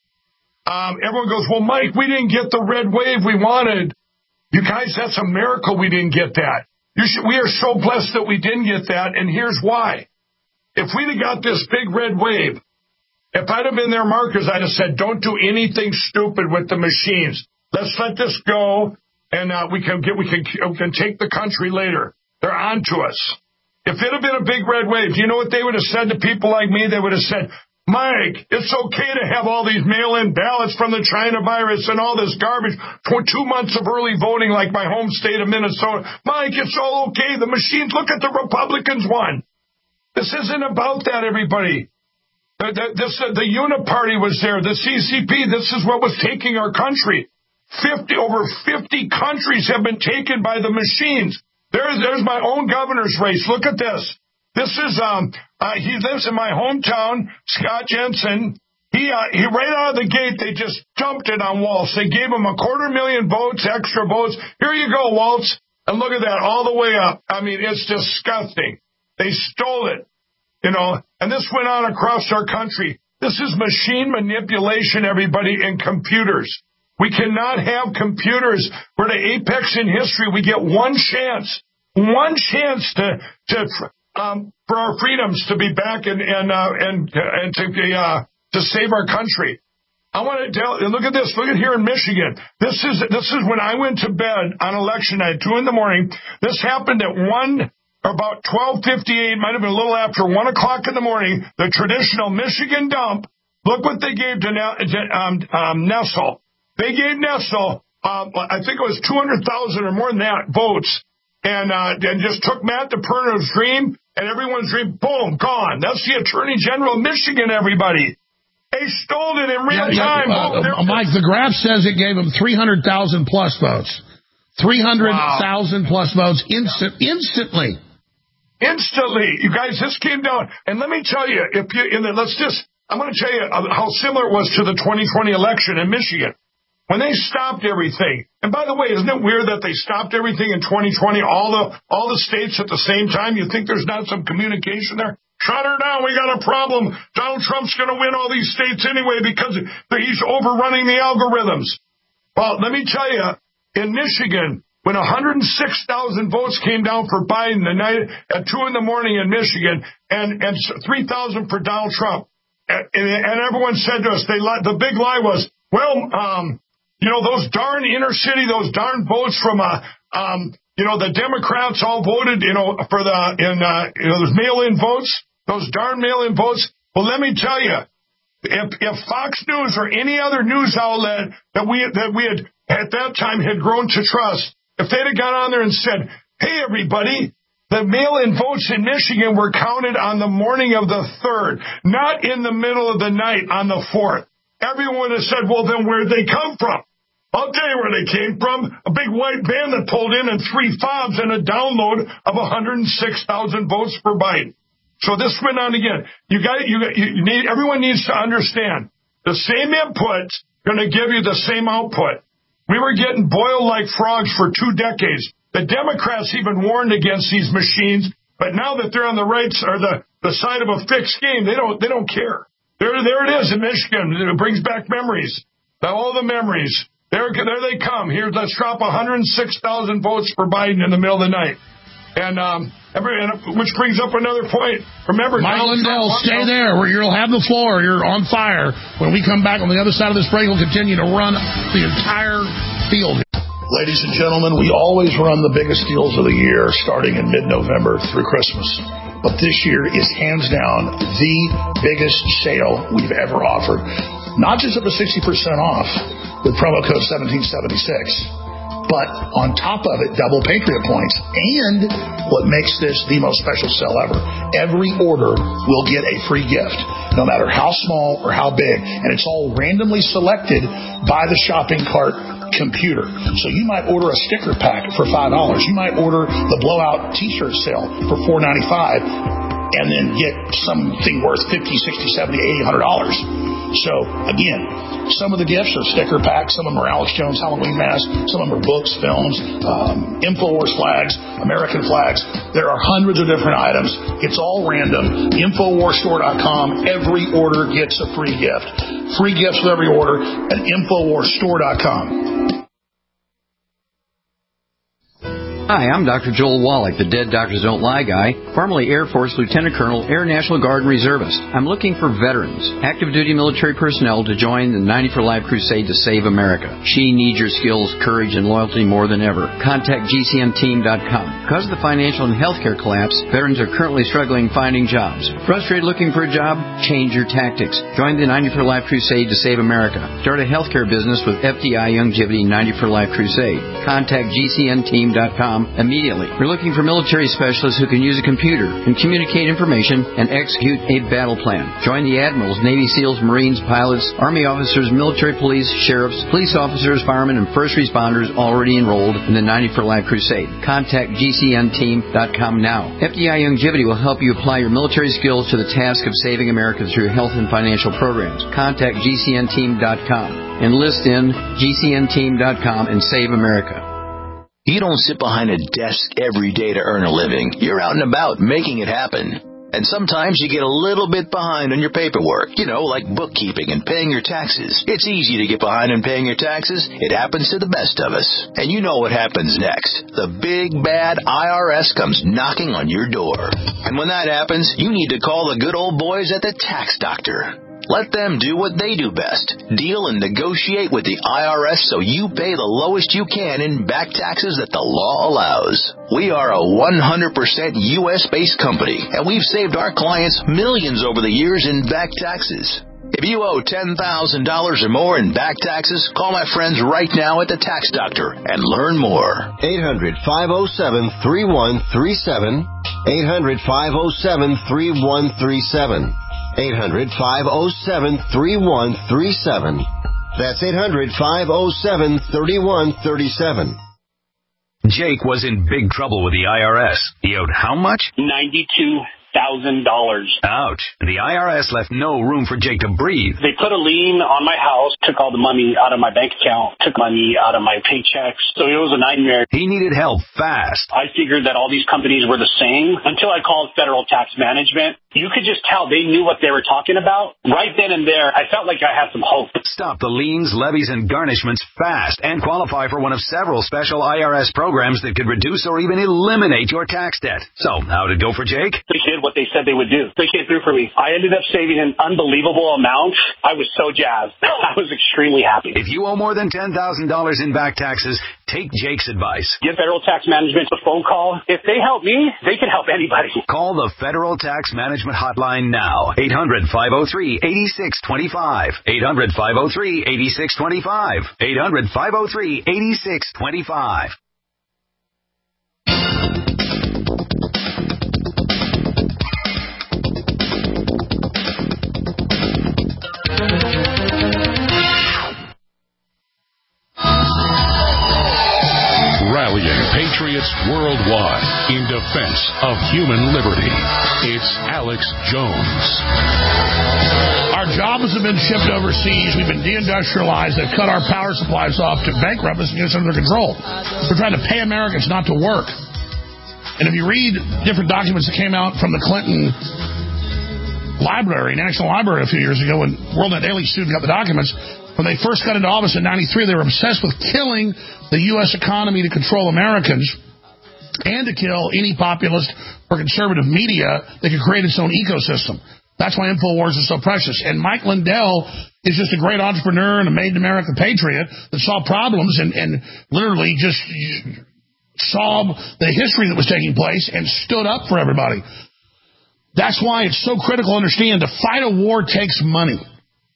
Um, everyone goes, well, Mike, we didn't get the red wave we wanted. You guys, that's a miracle we didn't get that. You should, we are so blessed that we didn't get that, and here's why. If we'd have got this big red wave, if I'd have been their markers, I'd have said, don't do anything stupid with the machines. Let's let this go, and uh, we can get we can we can take the country later. They're on to us. If it had been a big red wave, do you know what they would have said to people like me? They would have said, Mike, it's okay to have all these mail-in ballots from the China virus and all this garbage for two months of early voting like my home state of Minnesota. Mike, it's all okay. The machines, look at the Republicans won. This isn't about that, everybody. The, the, this, uh, the Uniparty was there. The C C P, this is what was taking our country. Fifty Over fifty countries have been taken by the machines. There's, there's my own governor's race. Look at this. This is, um, uh, he lives in my hometown, Scott Jensen. He, uh, he, right out of the gate, they just dumped it on Waltz. They gave him a quarter million votes, extra votes. Here you go, Waltz. And look at that, all the way up. I mean, it's disgusting. They stole it, you know, and this went on across our country. This is machine manipulation, everybody, in computers. We cannot have computers. We're the apex in history. We get one chance, one chance to, to, Um, for our freedoms to be back and and uh, and and to be, uh, to save our country. I want to tell. Look at this. Look at here in Michigan. This is this is when I went to bed on election night, two in the morning. This happened at one, about twelve fifty-eight. Might have been a little after one o'clock in the morning. The traditional Michigan dump. Look what they gave to, to um, um, Nessel. They gave Nessel. Um, I think it was two hundred thousand or more than that votes, and uh, and just took Matt DePerno's dream. And everyone's dream, boom, gone. That's the Attorney General of Michigan, everybody. They stole it in real yeah, time. Yeah, uh, uh, Mike, the graph says it gave them three hundred thousand plus votes. three hundred thousand wow. plus votes instant, yeah. instantly. Instantly. You guys, this came down. And let me tell you, if you, in the, let's just, I'm going to tell you how similar it was to the twenty twenty election in Michigan. When they stopped everything, and by the way, isn't it weird that they stopped everything in twenty twenty, all the all the states at the same time? You think there's not some communication there? Shut her down. We got a problem. Donald Trump's going to win all these states anyway because he's overrunning the algorithms. Well, let me tell you, in Michigan, when one hundred six thousand votes came down for Biden the night at two in the morning in Michigan, and and three thousand for Donald Trump, and, and everyone said to us, they the big lie was, well, um. You know, those darn inner city, those darn votes from, uh, um, you know, the Democrats all voted, you know, for the, in, uh, you know, those mail-in votes, those darn mail-in votes. Well, let me tell you, if, if Fox News or any other news outlet that we, that we had at that time had grown to trust, if they'd have got on there and said, hey, everybody, the mail-in votes in Michigan were counted on the morning of the third, not in the middle of the night on the fourth. Everyone has said, well, then where'd they come from? I'll tell you where they came from. A big white van that pulled in and three fobs and a download of one hundred six thousand votes for Biden. So this went on again. You got you, got, you need everyone needs to understand the same input going to give you the same output. We were getting boiled like frogs for two decades. The Democrats even warned against these machines, but now that they're on the right or the, the side of a fixed game, they don't they don't care. There there it is in Michigan. It brings back memories. All the memories. There, there they come. Here, let's drop one hundred six thousand votes for Biden in the middle of the night. And, um, every, and which brings up another point. Remember, Mike Lindell, stay there where you'll have the floor. You're on fire. When we come back on the other side of this break, we'll continue to run the entire field. Ladies and gentlemen, we always run the biggest deals of the year starting in mid-November through Christmas. But this year is hands down the biggest sale we've ever offered. Not just up to sixty percent off with promo code seventeen seventy-six. but on top of it, double Patriot points. And what makes this the most special sale ever, every order will get a free gift, no matter how small or how big. And it's all randomly selected by the shopping cart computer. So you might order a sticker pack for five dollars. You might order the blowout t-shirt sale for four ninety-five, and then get something worth fifty, sixty, seventy, eighty, one hundred dollars. So, again, some of the gifts are sticker packs. Some of them are Alex Jones Halloween masks. Some of them are books, films, um, InfoWars flags, American flags. There are hundreds of different items. It's all random. Infowars store dot com. Every order gets a free gift. Free gifts with every order at Infowars store dot com. Hi, I'm Doctor Joel Wallach, the Dead Doctors Don't Lie guy, formerly Air Force Lieutenant Colonel, Air National Guard Reservist. I'm looking for veterans, active duty military personnel to join the ninety for Life crusade to save America. She needs your skills, courage, and loyalty more than ever. Contact G C N team dot com. Because of the financial and healthcare collapse, veterans are currently struggling finding jobs. Frustrated looking for a job? Change your tactics. Join the ninety for Life crusade to save America. Start a healthcare business with F D I Youngevity ninety for Life crusade. Contact G C N team dot com immediately. We're looking for military specialists who can use a computer and communicate information and execute a battle plan. Join the admirals, Navy SEALs, Marines, pilots, Army officers, military police, sheriffs, police officers, firemen, and first responders already enrolled in the ninety for Life crusade. Contact G C N team dot com now. F D I Youngevity will help you apply your military skills to the task of saving America through health and financial programs. Contact G C N team dot com. Enlist in G C N team dot com and save America. You don't sit behind a desk every day to earn a living. You're out and about making it happen. And sometimes you get a little bit behind on your paperwork, you know, like bookkeeping and paying your taxes. It's easy to get behind in paying your taxes. It happens to the best of us. And you know what happens next. The big, bad I R S comes knocking on your door. And when that happens, you need to call the good old boys at the Tax Doctor. Let them do what they do best. Deal and negotiate with the I R S so you pay the lowest you can in back taxes that the law allows. We are a one hundred percent U S-based company, and we've saved our clients millions over the years in back taxes. If you owe ten thousand dollars or more in back taxes, call my friends right now at the Tax Doctor and learn more. eight hundred, five oh seven, three one three seven. eight hundred, five oh seven, three one three seven. eight hundred, five oh seven, three one three seven. That's eight hundred, five oh seven, three one three seven. Jake was in big trouble with the I R S. He owed how much? ninety-two thousand dollars. Ouch. The I R S left no room for Jake to breathe. They put a lien on my house, took all the money out of my bank account, took money out of my paychecks. So it was a nightmare. He needed help fast. I figured that all these companies were the same until I called Federal Tax Management. You could just tell they knew what they were talking about. Right then and there, I felt like I had some hope. Stop the liens, levies, and garnishments fast and qualify for one of several special I R S programs that could reduce or even eliminate your tax debt. So, how'd it go for Jake? They did what they said they would do. They came through for me. I ended up saving an unbelievable amount. I was so jazzed. I was extremely happy. If you owe more than ten thousand dollars in back taxes, take Jake's advice. Give Federal Tax Management a phone call. If they help me, they can help anybody. Call the Federal Tax Management Hotline now. eight hundred, five oh three, eight six two five. eight hundred, five oh three, eight six two five. eight hundred, five oh three, eight six two five. Rallying patriots worldwide in defense of human liberty. It's Alex Jones. Our jobs have been shipped overseas. We've been deindustrialized. They've cut our power supplies off to bankrupt us and get us under control. They're trying to pay Americans not to work. And if you read different documents that came out from the Clinton Library, National Library a few years ago, when WorldNet Daily student got the documents, when they first got into office in ninety-three, they were obsessed with killing the U S economy to control Americans and to kill any populist or conservative media that could create its own ecosystem. That's why InfoWars is so precious. And Mike Lindell is just a great entrepreneur and a made-in-America patriot that saw problems and, and literally just saw the history that was taking place and stood up for everybody. That's why it's so critical to understand to fight a war takes money.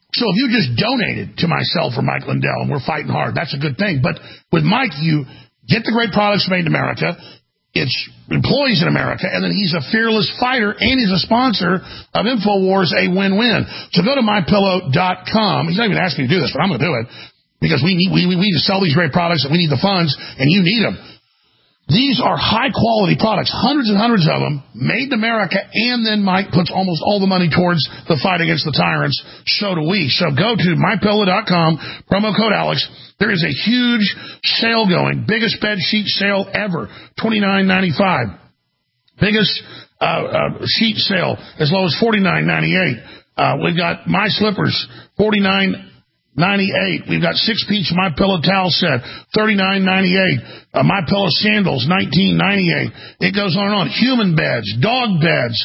So if you just donated to myself or Mike Lindell, and we're fighting hard, that's a good thing. But with Mike, you get the great products made in America. It's employees in America, and then he's a fearless fighter, and he's a sponsor of InfoWars, a win-win. So go to my pillow dot com. He's not even asking me to do this, but I'm going to do it because we need, we, we need to sell these great products, and we need the funds, and you need them. These are high-quality products, hundreds and hundreds of them, made in America, and then Mike puts almost all the money towards the fight against the tyrants. So do we. So go to my pillow dot com, promo code Alex. There is a huge sale going, biggest bed sheet sale ever, twenty-nine ninety-five. Biggest uh, uh, sheet sale as low as forty-nine ninety-eight. Uh, we've got My Slippers, forty-nine ninety-eight. We've got six-piece My Pillow towel set, thirty-nine ninety-eight. Uh, My Pillow sandals, nineteen ninety-eight. It goes on and on. Human beds, dog beds,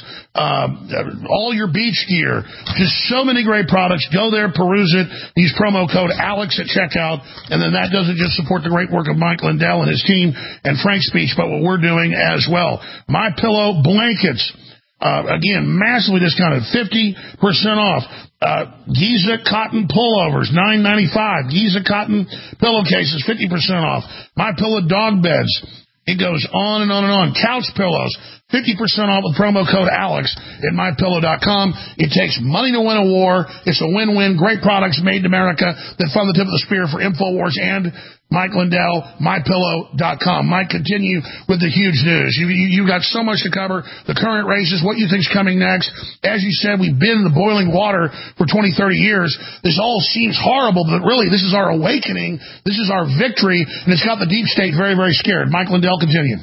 uh, all your beach gear. Just so many great products. Go there, peruse it. Use promo code Alex at checkout. And then that doesn't just support the great work of Mike Lindell and his team and Frank's speech, but what we're doing as well. My Pillow blankets. Uh, again, massively discounted, fifty percent off. Uh, Giza cotton pullovers, nine ninety-five. Giza cotton pillowcases, fifty percent off. My Pillow dog beds. It goes on and on and on. Couch pillows, fifty percent off with promo code Alex at my pillow dot com. It takes money to win a war. It's a win-win. Great products made in America that fund the tip of the spear for InfoWars and Mike Lindell, my pillow dot com. Mike, continue with the huge news. You, you, you got so much to cover. The current races, what you think's coming next. As you said, we've been in the boiling water for twenty, thirty years. This all seems horrible, but really, this is our awakening. This is our victory, and it's got the deep state very, very scared. Mike Lindell, continue.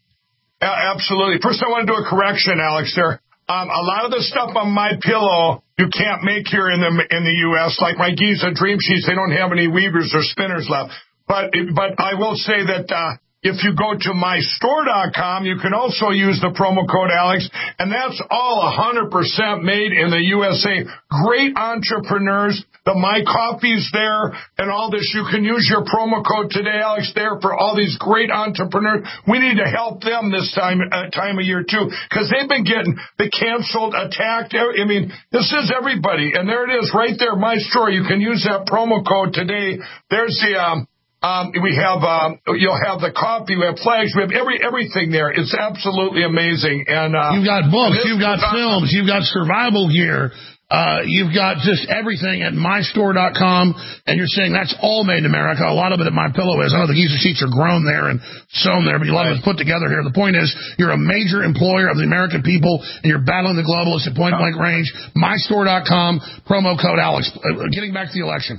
Uh, absolutely. First, I want to do a correction, Alex, there. Um, a lot of the stuff on My Pillow you can't make here in the in the U S, like my Giza Dream Sheets. They don't have any weavers or spinners left. But but I will say that uh, if you go to my store dot com, you can also use the promo code Alex, and that's all one hundred percent made in the U S A. Great entrepreneurs. The My Coffee's there and all this. You can use your promo code today, Alex, there for all these great entrepreneurs. We need to help them this time uh, time of year, too, because they've been getting the canceled, attacked. I mean, this is everybody. And there it is right there, My Store. You can use that promo code today. There's the... Um, Um, we have, um, you'll have the coffee, we have flags, we have every everything there. It's absolutely amazing. And uh, you've got books, you've got films, you've got survival gear, uh, you've got just everything at my store dot com. And you're saying that's all made in America. A lot of it at My Pillow is. I know the Giza sheets are grown there and sewn there, but a lot of it's put together here. The point is, you're a major employer of the American people, and you're battling the globalists at point blank range. my store dot com, promo code Alex. Uh, getting back to the election.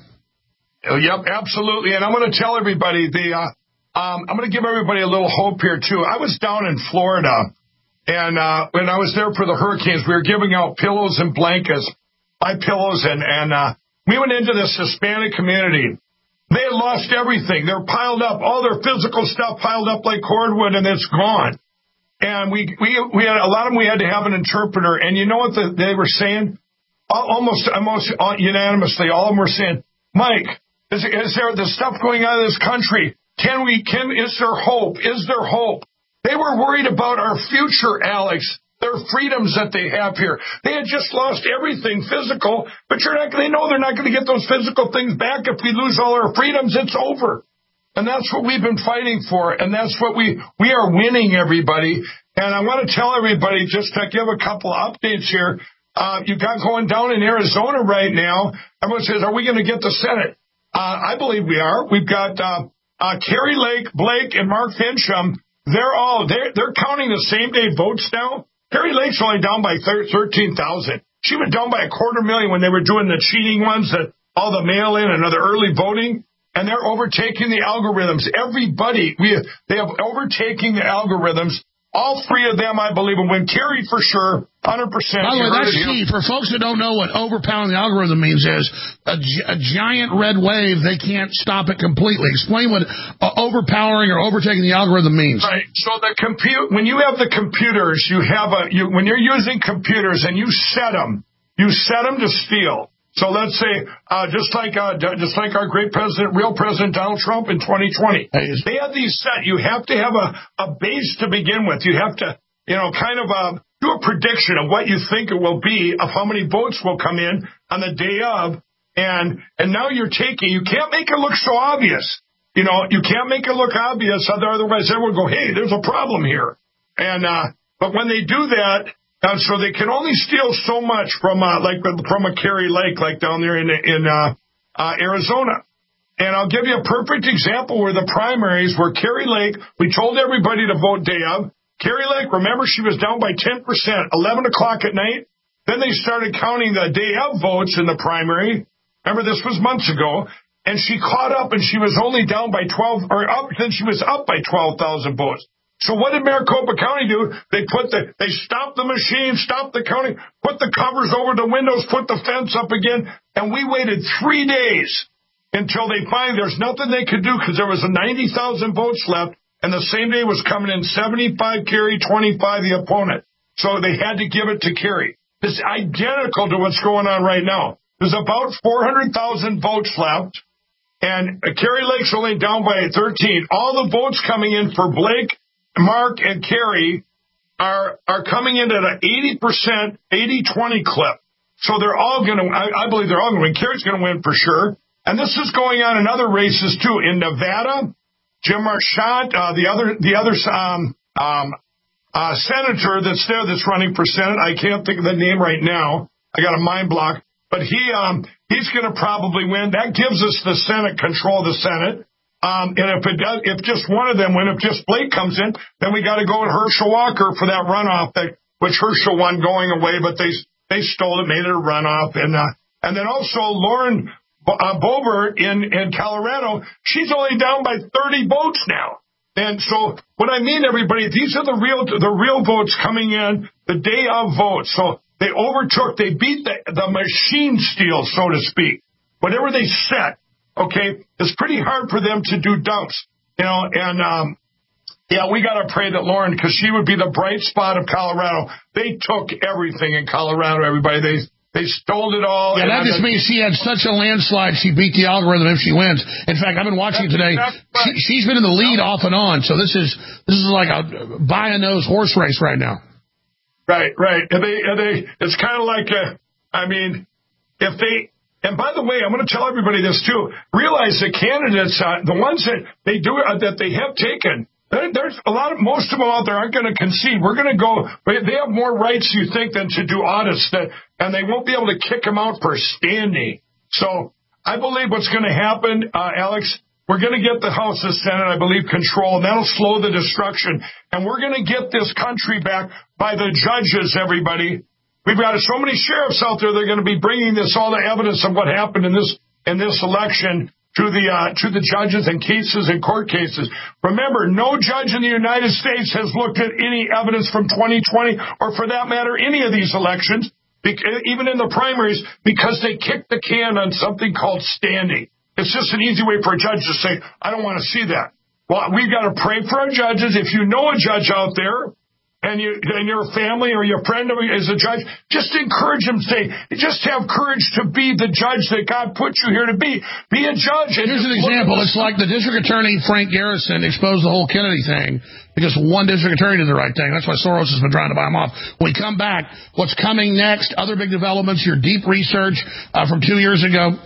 Yep, absolutely. And I'm going to tell everybody the. Uh, um, I'm going to give everybody a little hope here too. I was down in Florida, and uh, when I was there for the hurricanes, we were giving out pillows and blankets, My Pillows, and and uh, we went into this Hispanic community. They had lost everything. They're piled up, all their physical stuff piled up like cordwood, and it's gone. And we we we had a lot of them. We had to have an interpreter, and you know what the, they were saying? Almost almost unanimously, all of them were saying, Mike. Is, is there the stuff going on in this country? Can we, can, is there hope? Is there hope? They were worried about our future, Alex, their freedoms that they have here. They had just lost everything physical, but you're not, they know they're not going to get those physical things back. If we lose all our freedoms, it's over. And that's what we've been fighting for. And that's what we, we are winning, everybody. And I want to tell everybody, just to give a couple of updates here. Uh, you got going down in Arizona right now. Everyone says, are we going to get the Senate? Uh, I believe we are. We've got uh, uh, Carrie Lake, Blake, and Mark Fincham. They're all they're they're counting the same day votes now. Carrie Lake's only down by thirteen thousand. She went down by a quarter million when they were doing the cheating ones, that all the mail-in and other early voting, and they're overtaking the algorithms. Everybody, we they have overtaking the algorithms. All three of them, I believe, will win. Kerry for sure, one hundred percent. By the way, that's key. For folks that don't know what overpowering the algorithm means is a, a giant red wave, they can't stop it completely. Explain what uh, overpowering or overtaking the algorithm means. Right. So the compute, when you have the computers, you have a, you, when you're using computers and you set them, you set them to steal. So let's say, uh, just like uh, just like our great president, real President Donald Trump in twenty twenty, they have these set. You have to have a, a base to begin with. You have to, you know, kind of uh, do a prediction of what you think it will be, of how many votes will come in on the day of, And and now you're taking, you can't make it look so obvious. You know, you can't make it look obvious, otherwise everyone will go, hey, there's a problem here. And uh, but when they do that, uh, so they can only steal so much from uh, like from a Kari Lake, like down there in in uh, uh, Arizona. And I'll give you a perfect example where the primaries were Kari Lake. We told everybody to vote day of. Kari Lake, remember, she was down by ten percent, eleven o'clock at night. Then they started counting the day of votes in the primary. Remember, this was months ago. And she caught up, and she was only down by twelve, or up, then she was up by twelve thousand votes. So what did Maricopa County do? They put the, they stopped the machine, stopped the counting, put the covers over the windows, put the fence up again, and we waited three days until they finally, there's nothing they could do because there was a ninety thousand votes left, and the same day was coming in seventy-five Kari, twenty-five the opponent. So they had to give it to Kari. It's identical to what's going on right now. There's about four hundred thousand votes left. And Kari Lake's only down by thirteen. All the votes coming in for Blake, Mark, and Kari are are coming in at an eighty percent, eighty twenty clip. So they're all going to, I, I believe they're all going to win. Kari's going to win for sure. And this is going on in other races, too. In Nevada, Jim Marchant, uh, the other the other um, um, uh, senator that's there that's running for Senate, I can't think of the name right now. I got a mind block. But he um, he's going to probably win. That gives us the Senate, control of the Senate. Um, and if it does, if just one of them win, if just Blake comes in, then we got to go with Herschel Walker for that runoff, that which Herschel won going away, but they they stole it, made it a runoff. And uh, and then also Lauren uh, Boebert in, in Colorado, she's only down by thirty votes now. And so what I mean, everybody, these are the real the real votes coming in the day of votes. So they overtook, they beat the, the machine steal, so to speak. Whatever they set, okay, it's pretty hard for them to do dumps. You know, and, um, yeah, we got to pray that Lauren, because she would be the bright spot of Colorado. They took everything in Colorado, everybody. They they stole it all. Yeah, that just means she had such a landslide, she beat the algorithm if she wins. In fact, I've been watching it today. She, she's been in the lead off and on, so this is this is like a buy-a-nose horse race right now. Right, right. And they, and they, it's kind of like, a, I mean, if they, and by the way, I'm going to tell everybody this too. Realize the candidates, uh, the ones that they do, uh, that they have taken, there, there's a lot of, most of them out there aren't going to concede. We're going to go, they have more rights, you think, than to do audits, that, and they won't be able to kick them out for standing. So I believe what's going to happen, uh, Alex, we're going to get the House and Senate, I believe, control, and that'll slow the destruction. And we're going to get this country back by the judges, everybody. We've got so many sheriffs out there, they're going to be bringing this, all the evidence of what happened in this in this election to the uh, to the judges and cases and court cases. Remember, no judge in the United States has looked at any evidence from twenty twenty, or for that matter, any of these elections, even in the primaries, because they kicked the can on something called standing. It's just an easy way for a judge to say, I don't want to see that. Well, we've got to pray for our judges. If you know a judge out there, and, you, and your family or your friend is a judge, just encourage them. Say, just have courage to be the judge that God put you here to be. Be a judge. And here's an example. It's like the district attorney, Frank Garrison, exposed the whole Kennedy thing because one district attorney did the right thing. That's why Soros has been trying to buy him off. When we come back, what's coming next, other big developments, your deep research uh, from two years ago.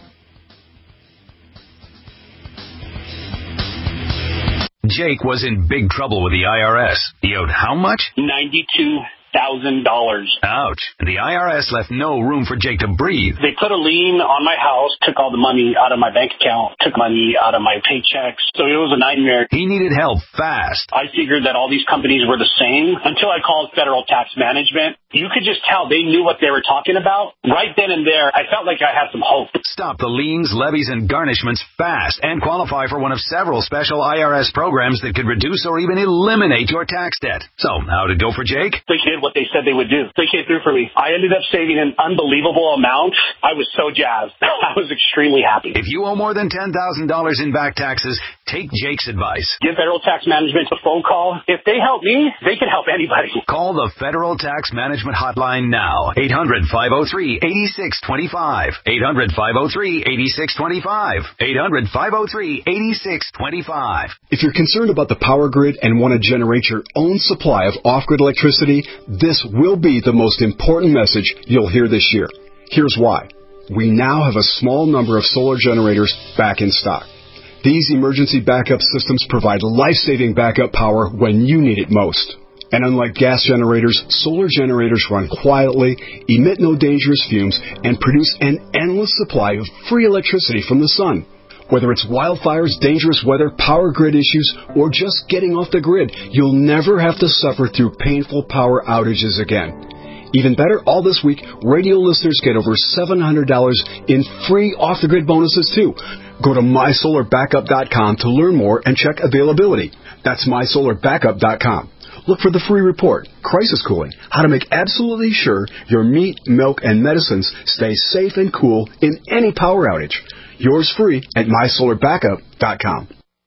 Jake was in big trouble with the I R S. He owed how much? ninety-two thousand dollars. Ouch. The I R S left no room for Jake to breathe. They put a lien on my house, took all the money out of my bank account, took money out of my paychecks. So it was a nightmare. He needed help fast. I figured that all these companies were the same until I called Federal Tax Management. You could just tell they knew what they were talking about. Right then and there, I felt like I had some hope. Stop the liens, levies, and garnishments fast and qualify for one of several special I R S programs that could reduce or even eliminate your tax debt. So, how'd it go for Jake? They did what they said they would do. They came through for me. I ended up saving an unbelievable amount. I was so jazzed. I was extremely happy. If you owe more than ten thousand dollars in back taxes, take Jake's advice. Give Federal Tax Management a phone call. If they help me, they can help anybody. Call the Federal Tax Management Hotline now. eight hundred, five oh three, eight six two five. eight hundred, five oh three, eight six two five. eight hundred, five oh three, eight six two five. If you're concerned about the power grid and want to generate your own supply of off-grid electricity, this will be the most important message you'll hear this year. Here's why. we now have a small number of solar generators back in stock. These emergency backup systems provide life-saving backup power when you need it most. And unlike gas generators, solar generators run quietly, emit no dangerous fumes, and produce an endless supply of free electricity from the sun. Whether it's wildfires, dangerous weather, power grid issues, or just getting off the grid, you'll never have to suffer through painful power outages again. Even better, all this week, radio listeners get over seven hundred dollars in free off-the-grid bonuses, too. Go to my solar backup dot com to learn more and check availability. That's my solar backup dot com. Look for the free report, Crisis Cooling, how to make absolutely sure your meat, milk, and medicines stay safe and cool in any power outage. Yours free at my solar backup dot com.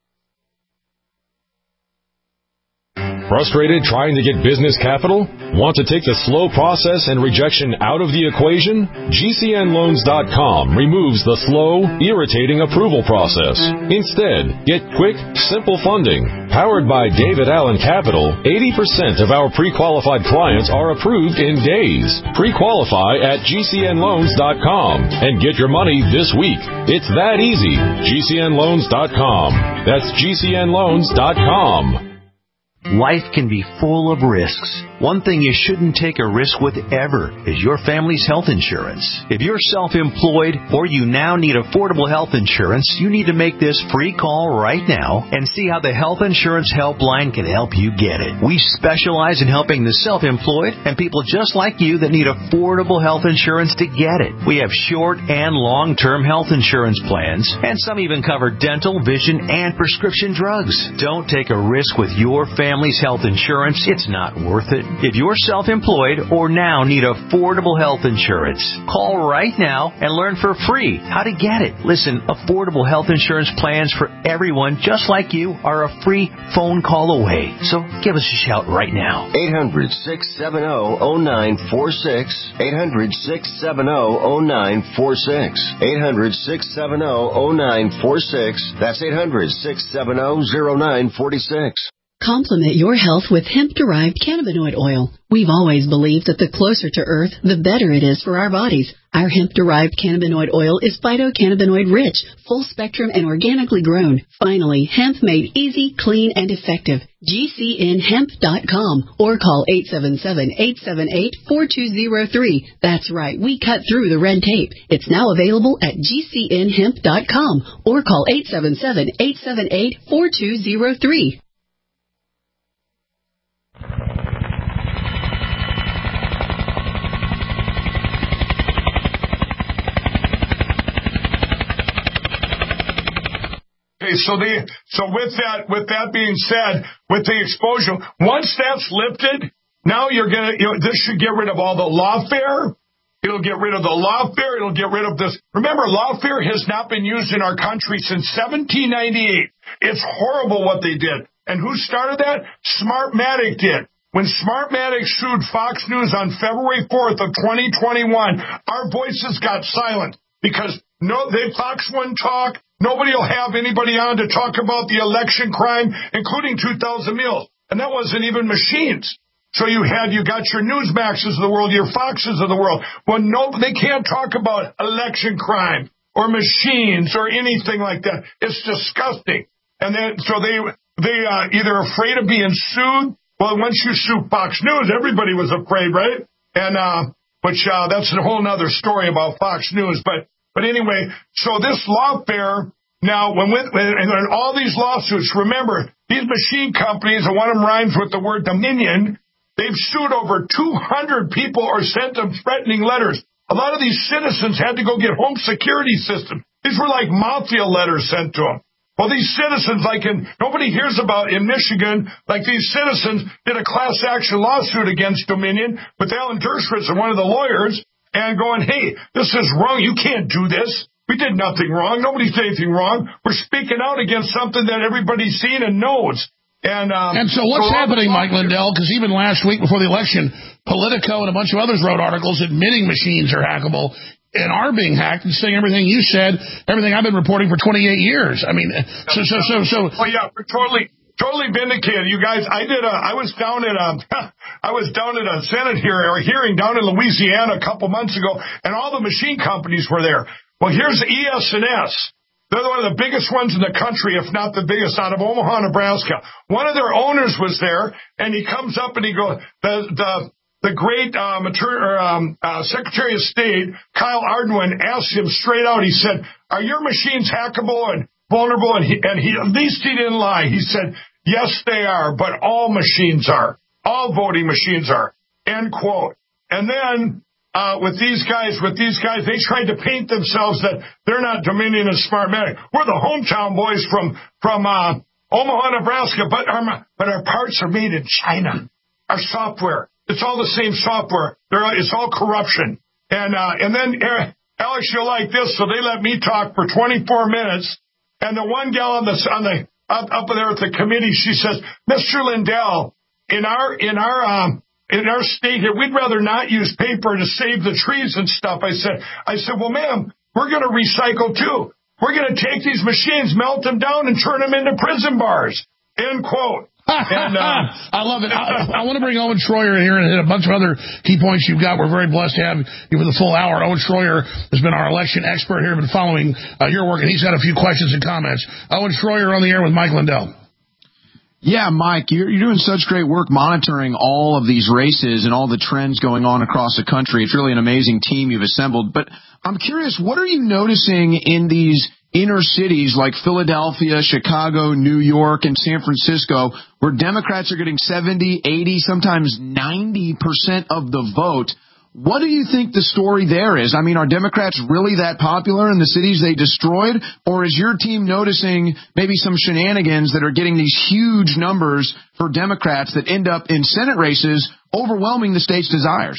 Frustrated trying to get business capital? Want to take the slow process and rejection out of the equation? G C N loans dot com removes the slow, irritating approval process. Instead, get quick, simple funding. Powered by David Allen Capital, eighty percent of our pre-qualified clients are approved in days. Pre-qualify at G C N loans dot com and get your money this week. It's that easy. G C N loans dot com. That's G C N loans dot com. Life can be full of risks. One thing you shouldn't take a risk with ever is your family's health insurance. If you're self-employed or you now need affordable health insurance, you need to make this free call right now and see how the Health Insurance Helpline can help you get it. We specialize in helping the self-employed and people just like you that need affordable health insurance to get it. We have short and long-term health insurance plans, and some even cover dental, vision, and prescription drugs. Don't take a risk with your family. Family's health insurance, it's not worth it. If you're self-employed or now need affordable health insurance, call right now and learn for free how to get it. Listen, affordable health insurance plans for everyone just like you are a free phone call away. So give us a shout right now. eight hundred, six seven zero, zero nine four six. eight hundred, six seven zero, zero nine four six. eight hundred, six seven zero, zero nine four six. That's eight hundred, six seven zero, zero nine four six. Complement your health with hemp-derived cannabinoid oil. We've always believed that the closer to Earth, the better it is for our bodies. Our hemp-derived cannabinoid oil is phytocannabinoid rich, full spectrum, and organically grown. Finally, hemp made easy, clean, and effective. G C N hemp dot com or call eight seven seven, eight seven eight, four two zero three. That's right, we cut through the red tape. It's now available at G C N hemp dot com or call eight seven seven, eight seven eight, four two zero three. Okay, so the so with that with that being said, with the exposure, once that's lifted, now you're gonna you know, this should get rid of all the lawfare. It'll get rid of the lawfare. It'll get rid of this. Remember, lawfare has not been used in our country since seventeen ninety-eight. It's horrible what they did. And who started that? Smartmatic did. When Smartmatic sued Fox News on February fourth of twenty twenty-one, our voices got silent because no, they Fox wouldn't talk. Nobody will have anybody on to talk about the election crime, including two thousand Meals. And that wasn't even machines. So you had, you got your Newsmaxes of the world, your Foxes of the world. Well, no, they can't talk about election crime or machines or anything like that. It's disgusting. And then, so they, they, uh, either afraid of being sued. Well, once you sue Fox News, everybody was afraid, right? And, uh, which, uh, that's a whole nother story about Fox News. But, but anyway, so this lawfare, now, when, with, when and all these lawsuits, remember, these machine companies, and one of them rhymes with the word Dominion, they've sued over two hundred people or sent them threatening letters. A lot of these citizens had to go get home security systems. These were like mafia letters sent to them. Well, these citizens, like in, nobody hears about in Michigan, like these citizens did a class action lawsuit against Dominion with Alan Dershowitz and one of the lawyers and going, hey, this is wrong. You can't do this. We did nothing wrong. Nobody did anything wrong. We're speaking out against something that everybody's seen and knows. And, um, and so what's happening, Mike Lindell, because even last week before the election, Politico and a bunch of others wrote articles admitting machines are hackable and are being hacked and saying everything you said, everything I've been reporting for twenty-eight years. I mean, so, so, so, so. Oh, yeah, we're totally, totally vindicated, you guys. I did a, I was down at a, I was down at a Senate hearing, or hearing down in Louisiana a couple months ago, and all the machine companies were there. Well, here's E S and S. They're one of the biggest ones in the country, if not the biggest, out of Omaha, Nebraska. One of their owners was there, and he comes up and he goes, the the the great uh, mater- or, um, uh, Secretary of State, Kyle Ardoin, asked him straight out. He said, "Are your machines hackable and vulnerable?" And he, and he, at least he didn't lie. He said, "Yes, they are, but all machines are. All voting machines are." End quote. And then uh, with these guys, with these guys, they tried to paint themselves that they're not Dominion and Smartmatic. We're the hometown boys from from uh, Omaha, Nebraska, but our but our parts are made in China. Our software, it's all the same software. They're, it's all corruption. And uh, and then uh, Alex, you'll like this. So they let me talk for twenty-four minutes, and the one gal on the on the up, up there at the committee, she says, "Mister Lindell, in our in our um, in our state here, we'd rather not use paper to save the trees and stuff." I said, I said, "Well, ma'am, we're going to recycle too. We're going to take these machines, melt them down, and turn them into prison bars." End quote. And, uh, I love it. I, I want to bring Owen Schroyer in here and hit a bunch of other key points you've got. We're very blessed to have you for the full hour. Owen Schroyer has been our election expert here, been following uh, your work, and he's got a few questions and comments. Owen Schroyer on the air with Mike Lindell. Yeah, Mike, you're, you're doing such great work monitoring all of these races and all the trends going on across the country. It's really an amazing team you've assembled. But I'm curious, what are you noticing in these inner cities like Philadelphia, Chicago, New York, and San Francisco, where Democrats are getting seventy, eighty, sometimes ninety percent of the vote? What do you think the story there is? I mean, are Democrats really that popular in the cities they destroyed? Or is your team noticing maybe some shenanigans that are getting these huge numbers for Democrats that end up in Senate races overwhelming the state's desires?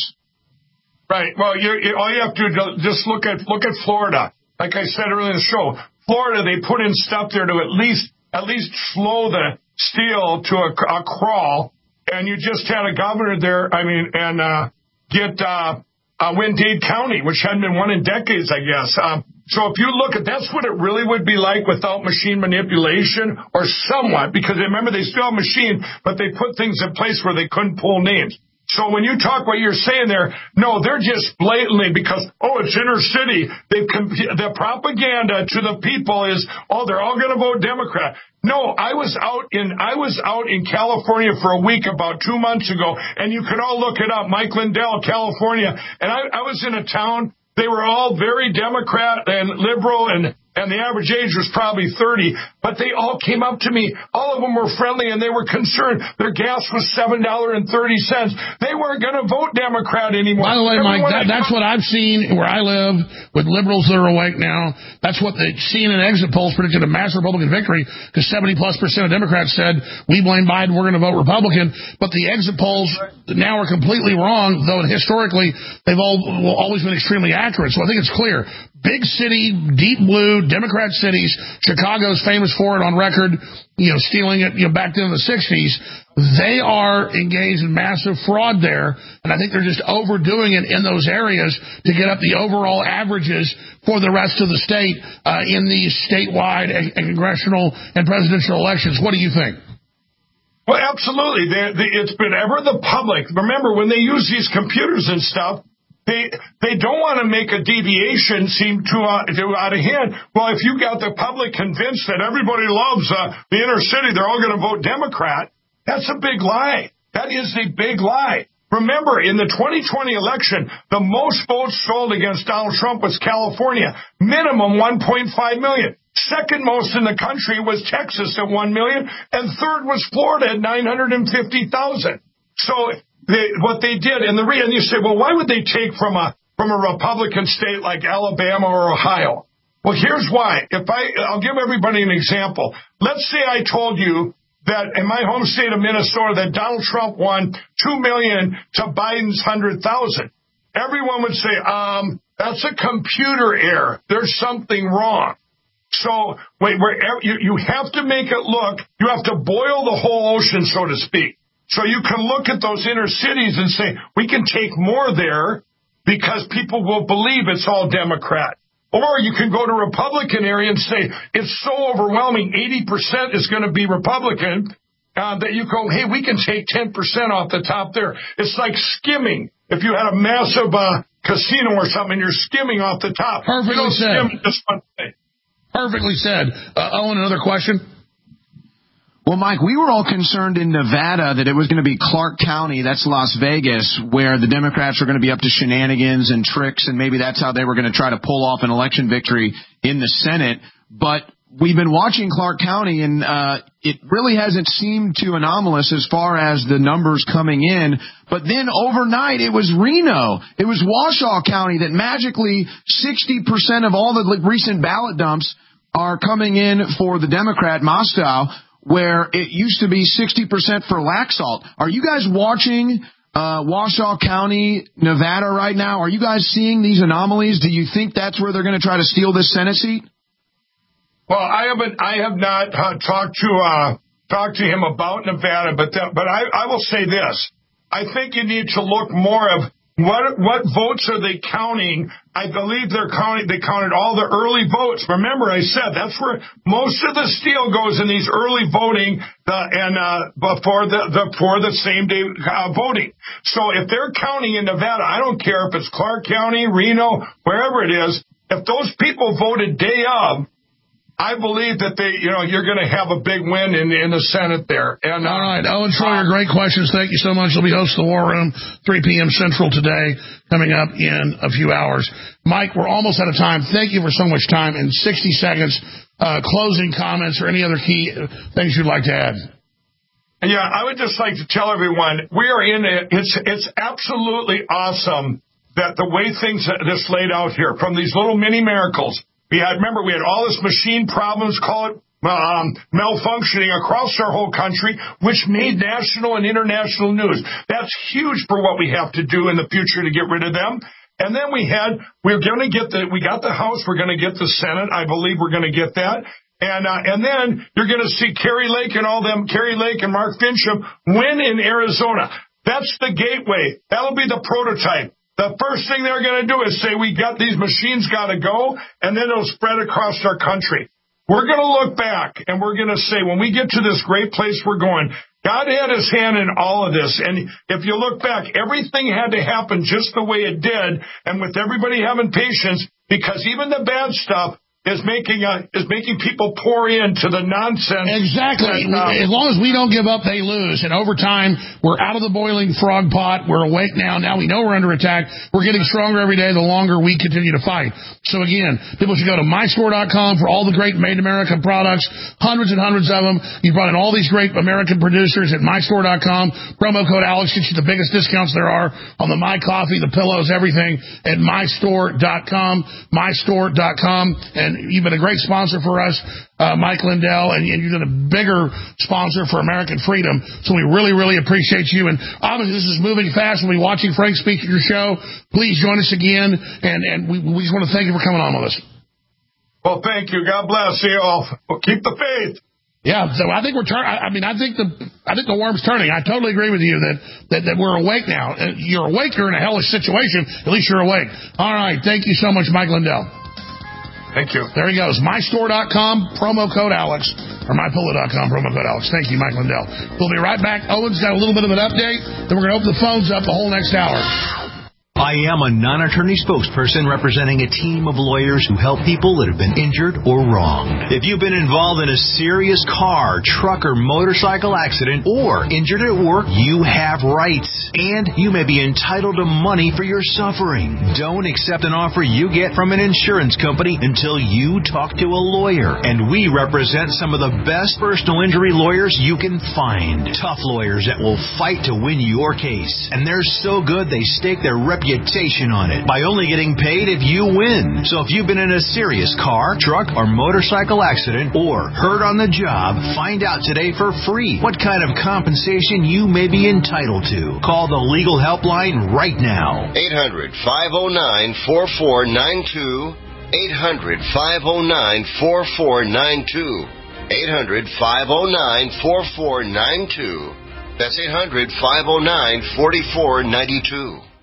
Right. Well, you're, you all you have to do is just look at look at Florida. Like I said earlier in the show, Florida, they put in stuff there to at least at least slow the steel to a, a crawl. And you just had a governor there, I mean, and uh, get uh, uh, win Dade County, which hadn't been won in decades, I guess. Um, so if you look at, that's what it really would be like without machine manipulation, or somewhat, because remember, they still have machine, but they put things in place where they couldn't pull names. So when you talk what you're saying there, no, they're just blatantly, because, oh, it's inner city. They the propaganda to the people is, oh, they're all going to vote Democrat. No, I was out in I was out in California for a week about two months ago, and you can all look it up, Mike Lindell, California. And I, I was in a town. They were all very Democrat and liberal, and and the average age was probably thirty, but they all came up to me. All of them were friendly, and they were concerned. Their gas was seven dollars and thirty cents. They weren't going to vote Democrat anymore. By the way, Mike, that, that's what I've seen where I live with liberals that are awake now. That's what the C N N exit polls predicted, a massive Republican victory, because seventy plus percent of Democrats said, we blame Biden, we're going to vote Republican. But the exit polls now are completely wrong, though historically they've all well, always been extremely accurate. So I think it's clear. Big city, deep blue, Democrat cities. Chicago's famous for it on record, you know, stealing it, you know, back then in the sixties. They are engaged in massive fraud there, and I think they're just overdoing it in those areas to get up the overall averages for the rest of the state uh, in these statewide and, and congressional and presidential elections. What do you think? Well, absolutely. They, they, it's been ever the public. Remember, when they use these computers and stuff, They they don't want to make a deviation seem too out, too out of hand. Well, if you got the public convinced that everybody loves uh, the inner city, they're all going to vote Democrat, that's a big lie. That is a big lie. Remember, in the twenty twenty election, the most votes sold against Donald Trump was California, minimum one point five million. Second most in the country was Texas at one million, and third was Florida at nine hundred fifty thousand. So They, what they did, and the and you say, well, why would they take from a from a Republican state like Alabama or Ohio? Well, here's why. If I, I'll give everybody an example. Let's say I told you that in my home state of Minnesota that Donald Trump won two million to Biden's hundred thousand. Everyone would say, um, that's a computer error. There's something wrong. So wait, wherever, you you have to make it look. You have to boil the whole ocean, so to speak. So you can look at those inner cities and say, we can take more there because people will believe it's all Democrat. Or you can go to Republican area and say, it's so overwhelming, eighty percent is going to be Republican. uh, that you go, hey, we can take ten percent off the top there. It's like skimming. If you had a massive uh, casino or something, you're skimming off the top. Perfectly you don't said. Skim just one thing. Perfectly said. Uh, Owen, another question? Well, Mike, we were all concerned in Nevada that it was going to be Clark County, that's Las Vegas, where the Democrats were going to be up to shenanigans and tricks, and maybe that's how they were going to try to pull off an election victory in the Senate. But we've been watching Clark County, and uh, it really hasn't seemed too anomalous as far as the numbers coming in. But then overnight, it was Reno. It was Washoe County that magically sixty percent of all the recent ballot dumps are coming in for the Democrat, Mostow, where it used to be sixty percent for Laxalt. Are you guys watching uh, Washoe County, Nevada right now? Are you guys seeing these anomalies? Do you think that's where they're going to try to steal this Senate seat? Well, I haven't. I have not uh, talked to uh, talked to him about Nevada, but that, but I, I will say this: I think you need to look more of what what votes are they counting. I believe they're counting. They counted all the early votes. Remember, I said that's where most of the steal goes in these early voting the, and uh, before the, the for the same day uh, voting. So if they're counting in Nevada, I don't care if it's Clark County, Reno, wherever it is. If those people voted day of, I believe that they, you know, you're going to have a big win in in the Senate there. And uh, all right, Owen Schroyer, great questions. Thank you so much. You'll be hosting the War Room, three p.m. Central today, coming up in a few hours. Mike, we're almost out of time. Thank you for so much time. In sixty seconds, uh, closing comments or any other key things you'd like to add. Yeah, I would just like to tell everyone we are in it. It's it's absolutely awesome that the way things are this laid out here, from these little mini miracles. We had, remember, we had all this machine problems, call it um, malfunctioning across our whole country, which made national and international news. That's huge for what we have to do in the future to get rid of them. And then we had, we're going to get the, we got the House, we're going to get the Senate. I believe we're going to get that. And uh, and then you're going to see Kerry Lake and all them, Kerry Lake and Mark Fincham win in Arizona. That's the gateway. That'll be the prototype. The first thing they're going to do is say, we got these machines got to go, and then it'll spread across our country. We're going to look back, and we're going to say, when we get to this great place we're going, God had his hand in all of this. And if you look back, everything had to happen just the way it did, and with everybody having patience, because even the bad stuff is making uh, is making people pour into the nonsense. Exactly. And, uh, as long as we don't give up, they lose. And over time, we're out of the boiling frog pot. We're awake now. Now we know we're under attack. We're getting stronger every day the longer we continue to fight. So again, people should go to my store dot com for all the great Made in America products, hundreds and hundreds of them. You brought in all these great American producers at my store dot com. Promo code Alex gets you the biggest discounts there are on the My Coffee, the pillows, everything at my store dot com, my store dot com. And you've been a great sponsor for us, uh, Mike Lindell, and, and you've been a bigger sponsor for American freedom. So we really, really appreciate you. And obviously, this is moving fast. We'll be watching Frank speak at your show. Please join us again. And, and we, we just want to thank you for coming on with us. Well, thank you. God bless you all. Well, keep the faith. Yeah, so I think we're turning. I mean, I think the I think the worm's turning. I totally agree with you that that, that we're awake now. You're awake. You're in a hellish situation. At least you're awake. All right. Thank you so much, Mike Lindell. Thank you. There he goes. my store dot com, promo code Alex, or my pillow dot com, promo code Alex. Thank you, Mike Lindell. We'll be right back. Owen's got a little bit of an update. Then we're going to open the phones up the whole next hour. I am a non-attorney spokesperson representing a team of lawyers who help people that have been injured or wronged. If you've been involved in a serious car, truck, or motorcycle accident or injured at work, you have rights, and you may be entitled to money for your suffering. Don't accept an offer you get from an insurance company until you talk to a lawyer, and we represent some of the best personal injury lawyers you can find. Tough lawyers that will fight to win your case, and they're so good they stake their reputation on it by only getting paid if you win. So if you've been in a serious car, truck, or motorcycle accident or hurt on the job, find out today for free what kind of compensation you may be entitled to. Call the legal helpline right now. eight hundred, five oh nine, four four nine two. eight hundred, five oh nine, four four nine two. eight hundred, five oh nine, four four nine two. That's eight hundred, five oh nine, four four nine two.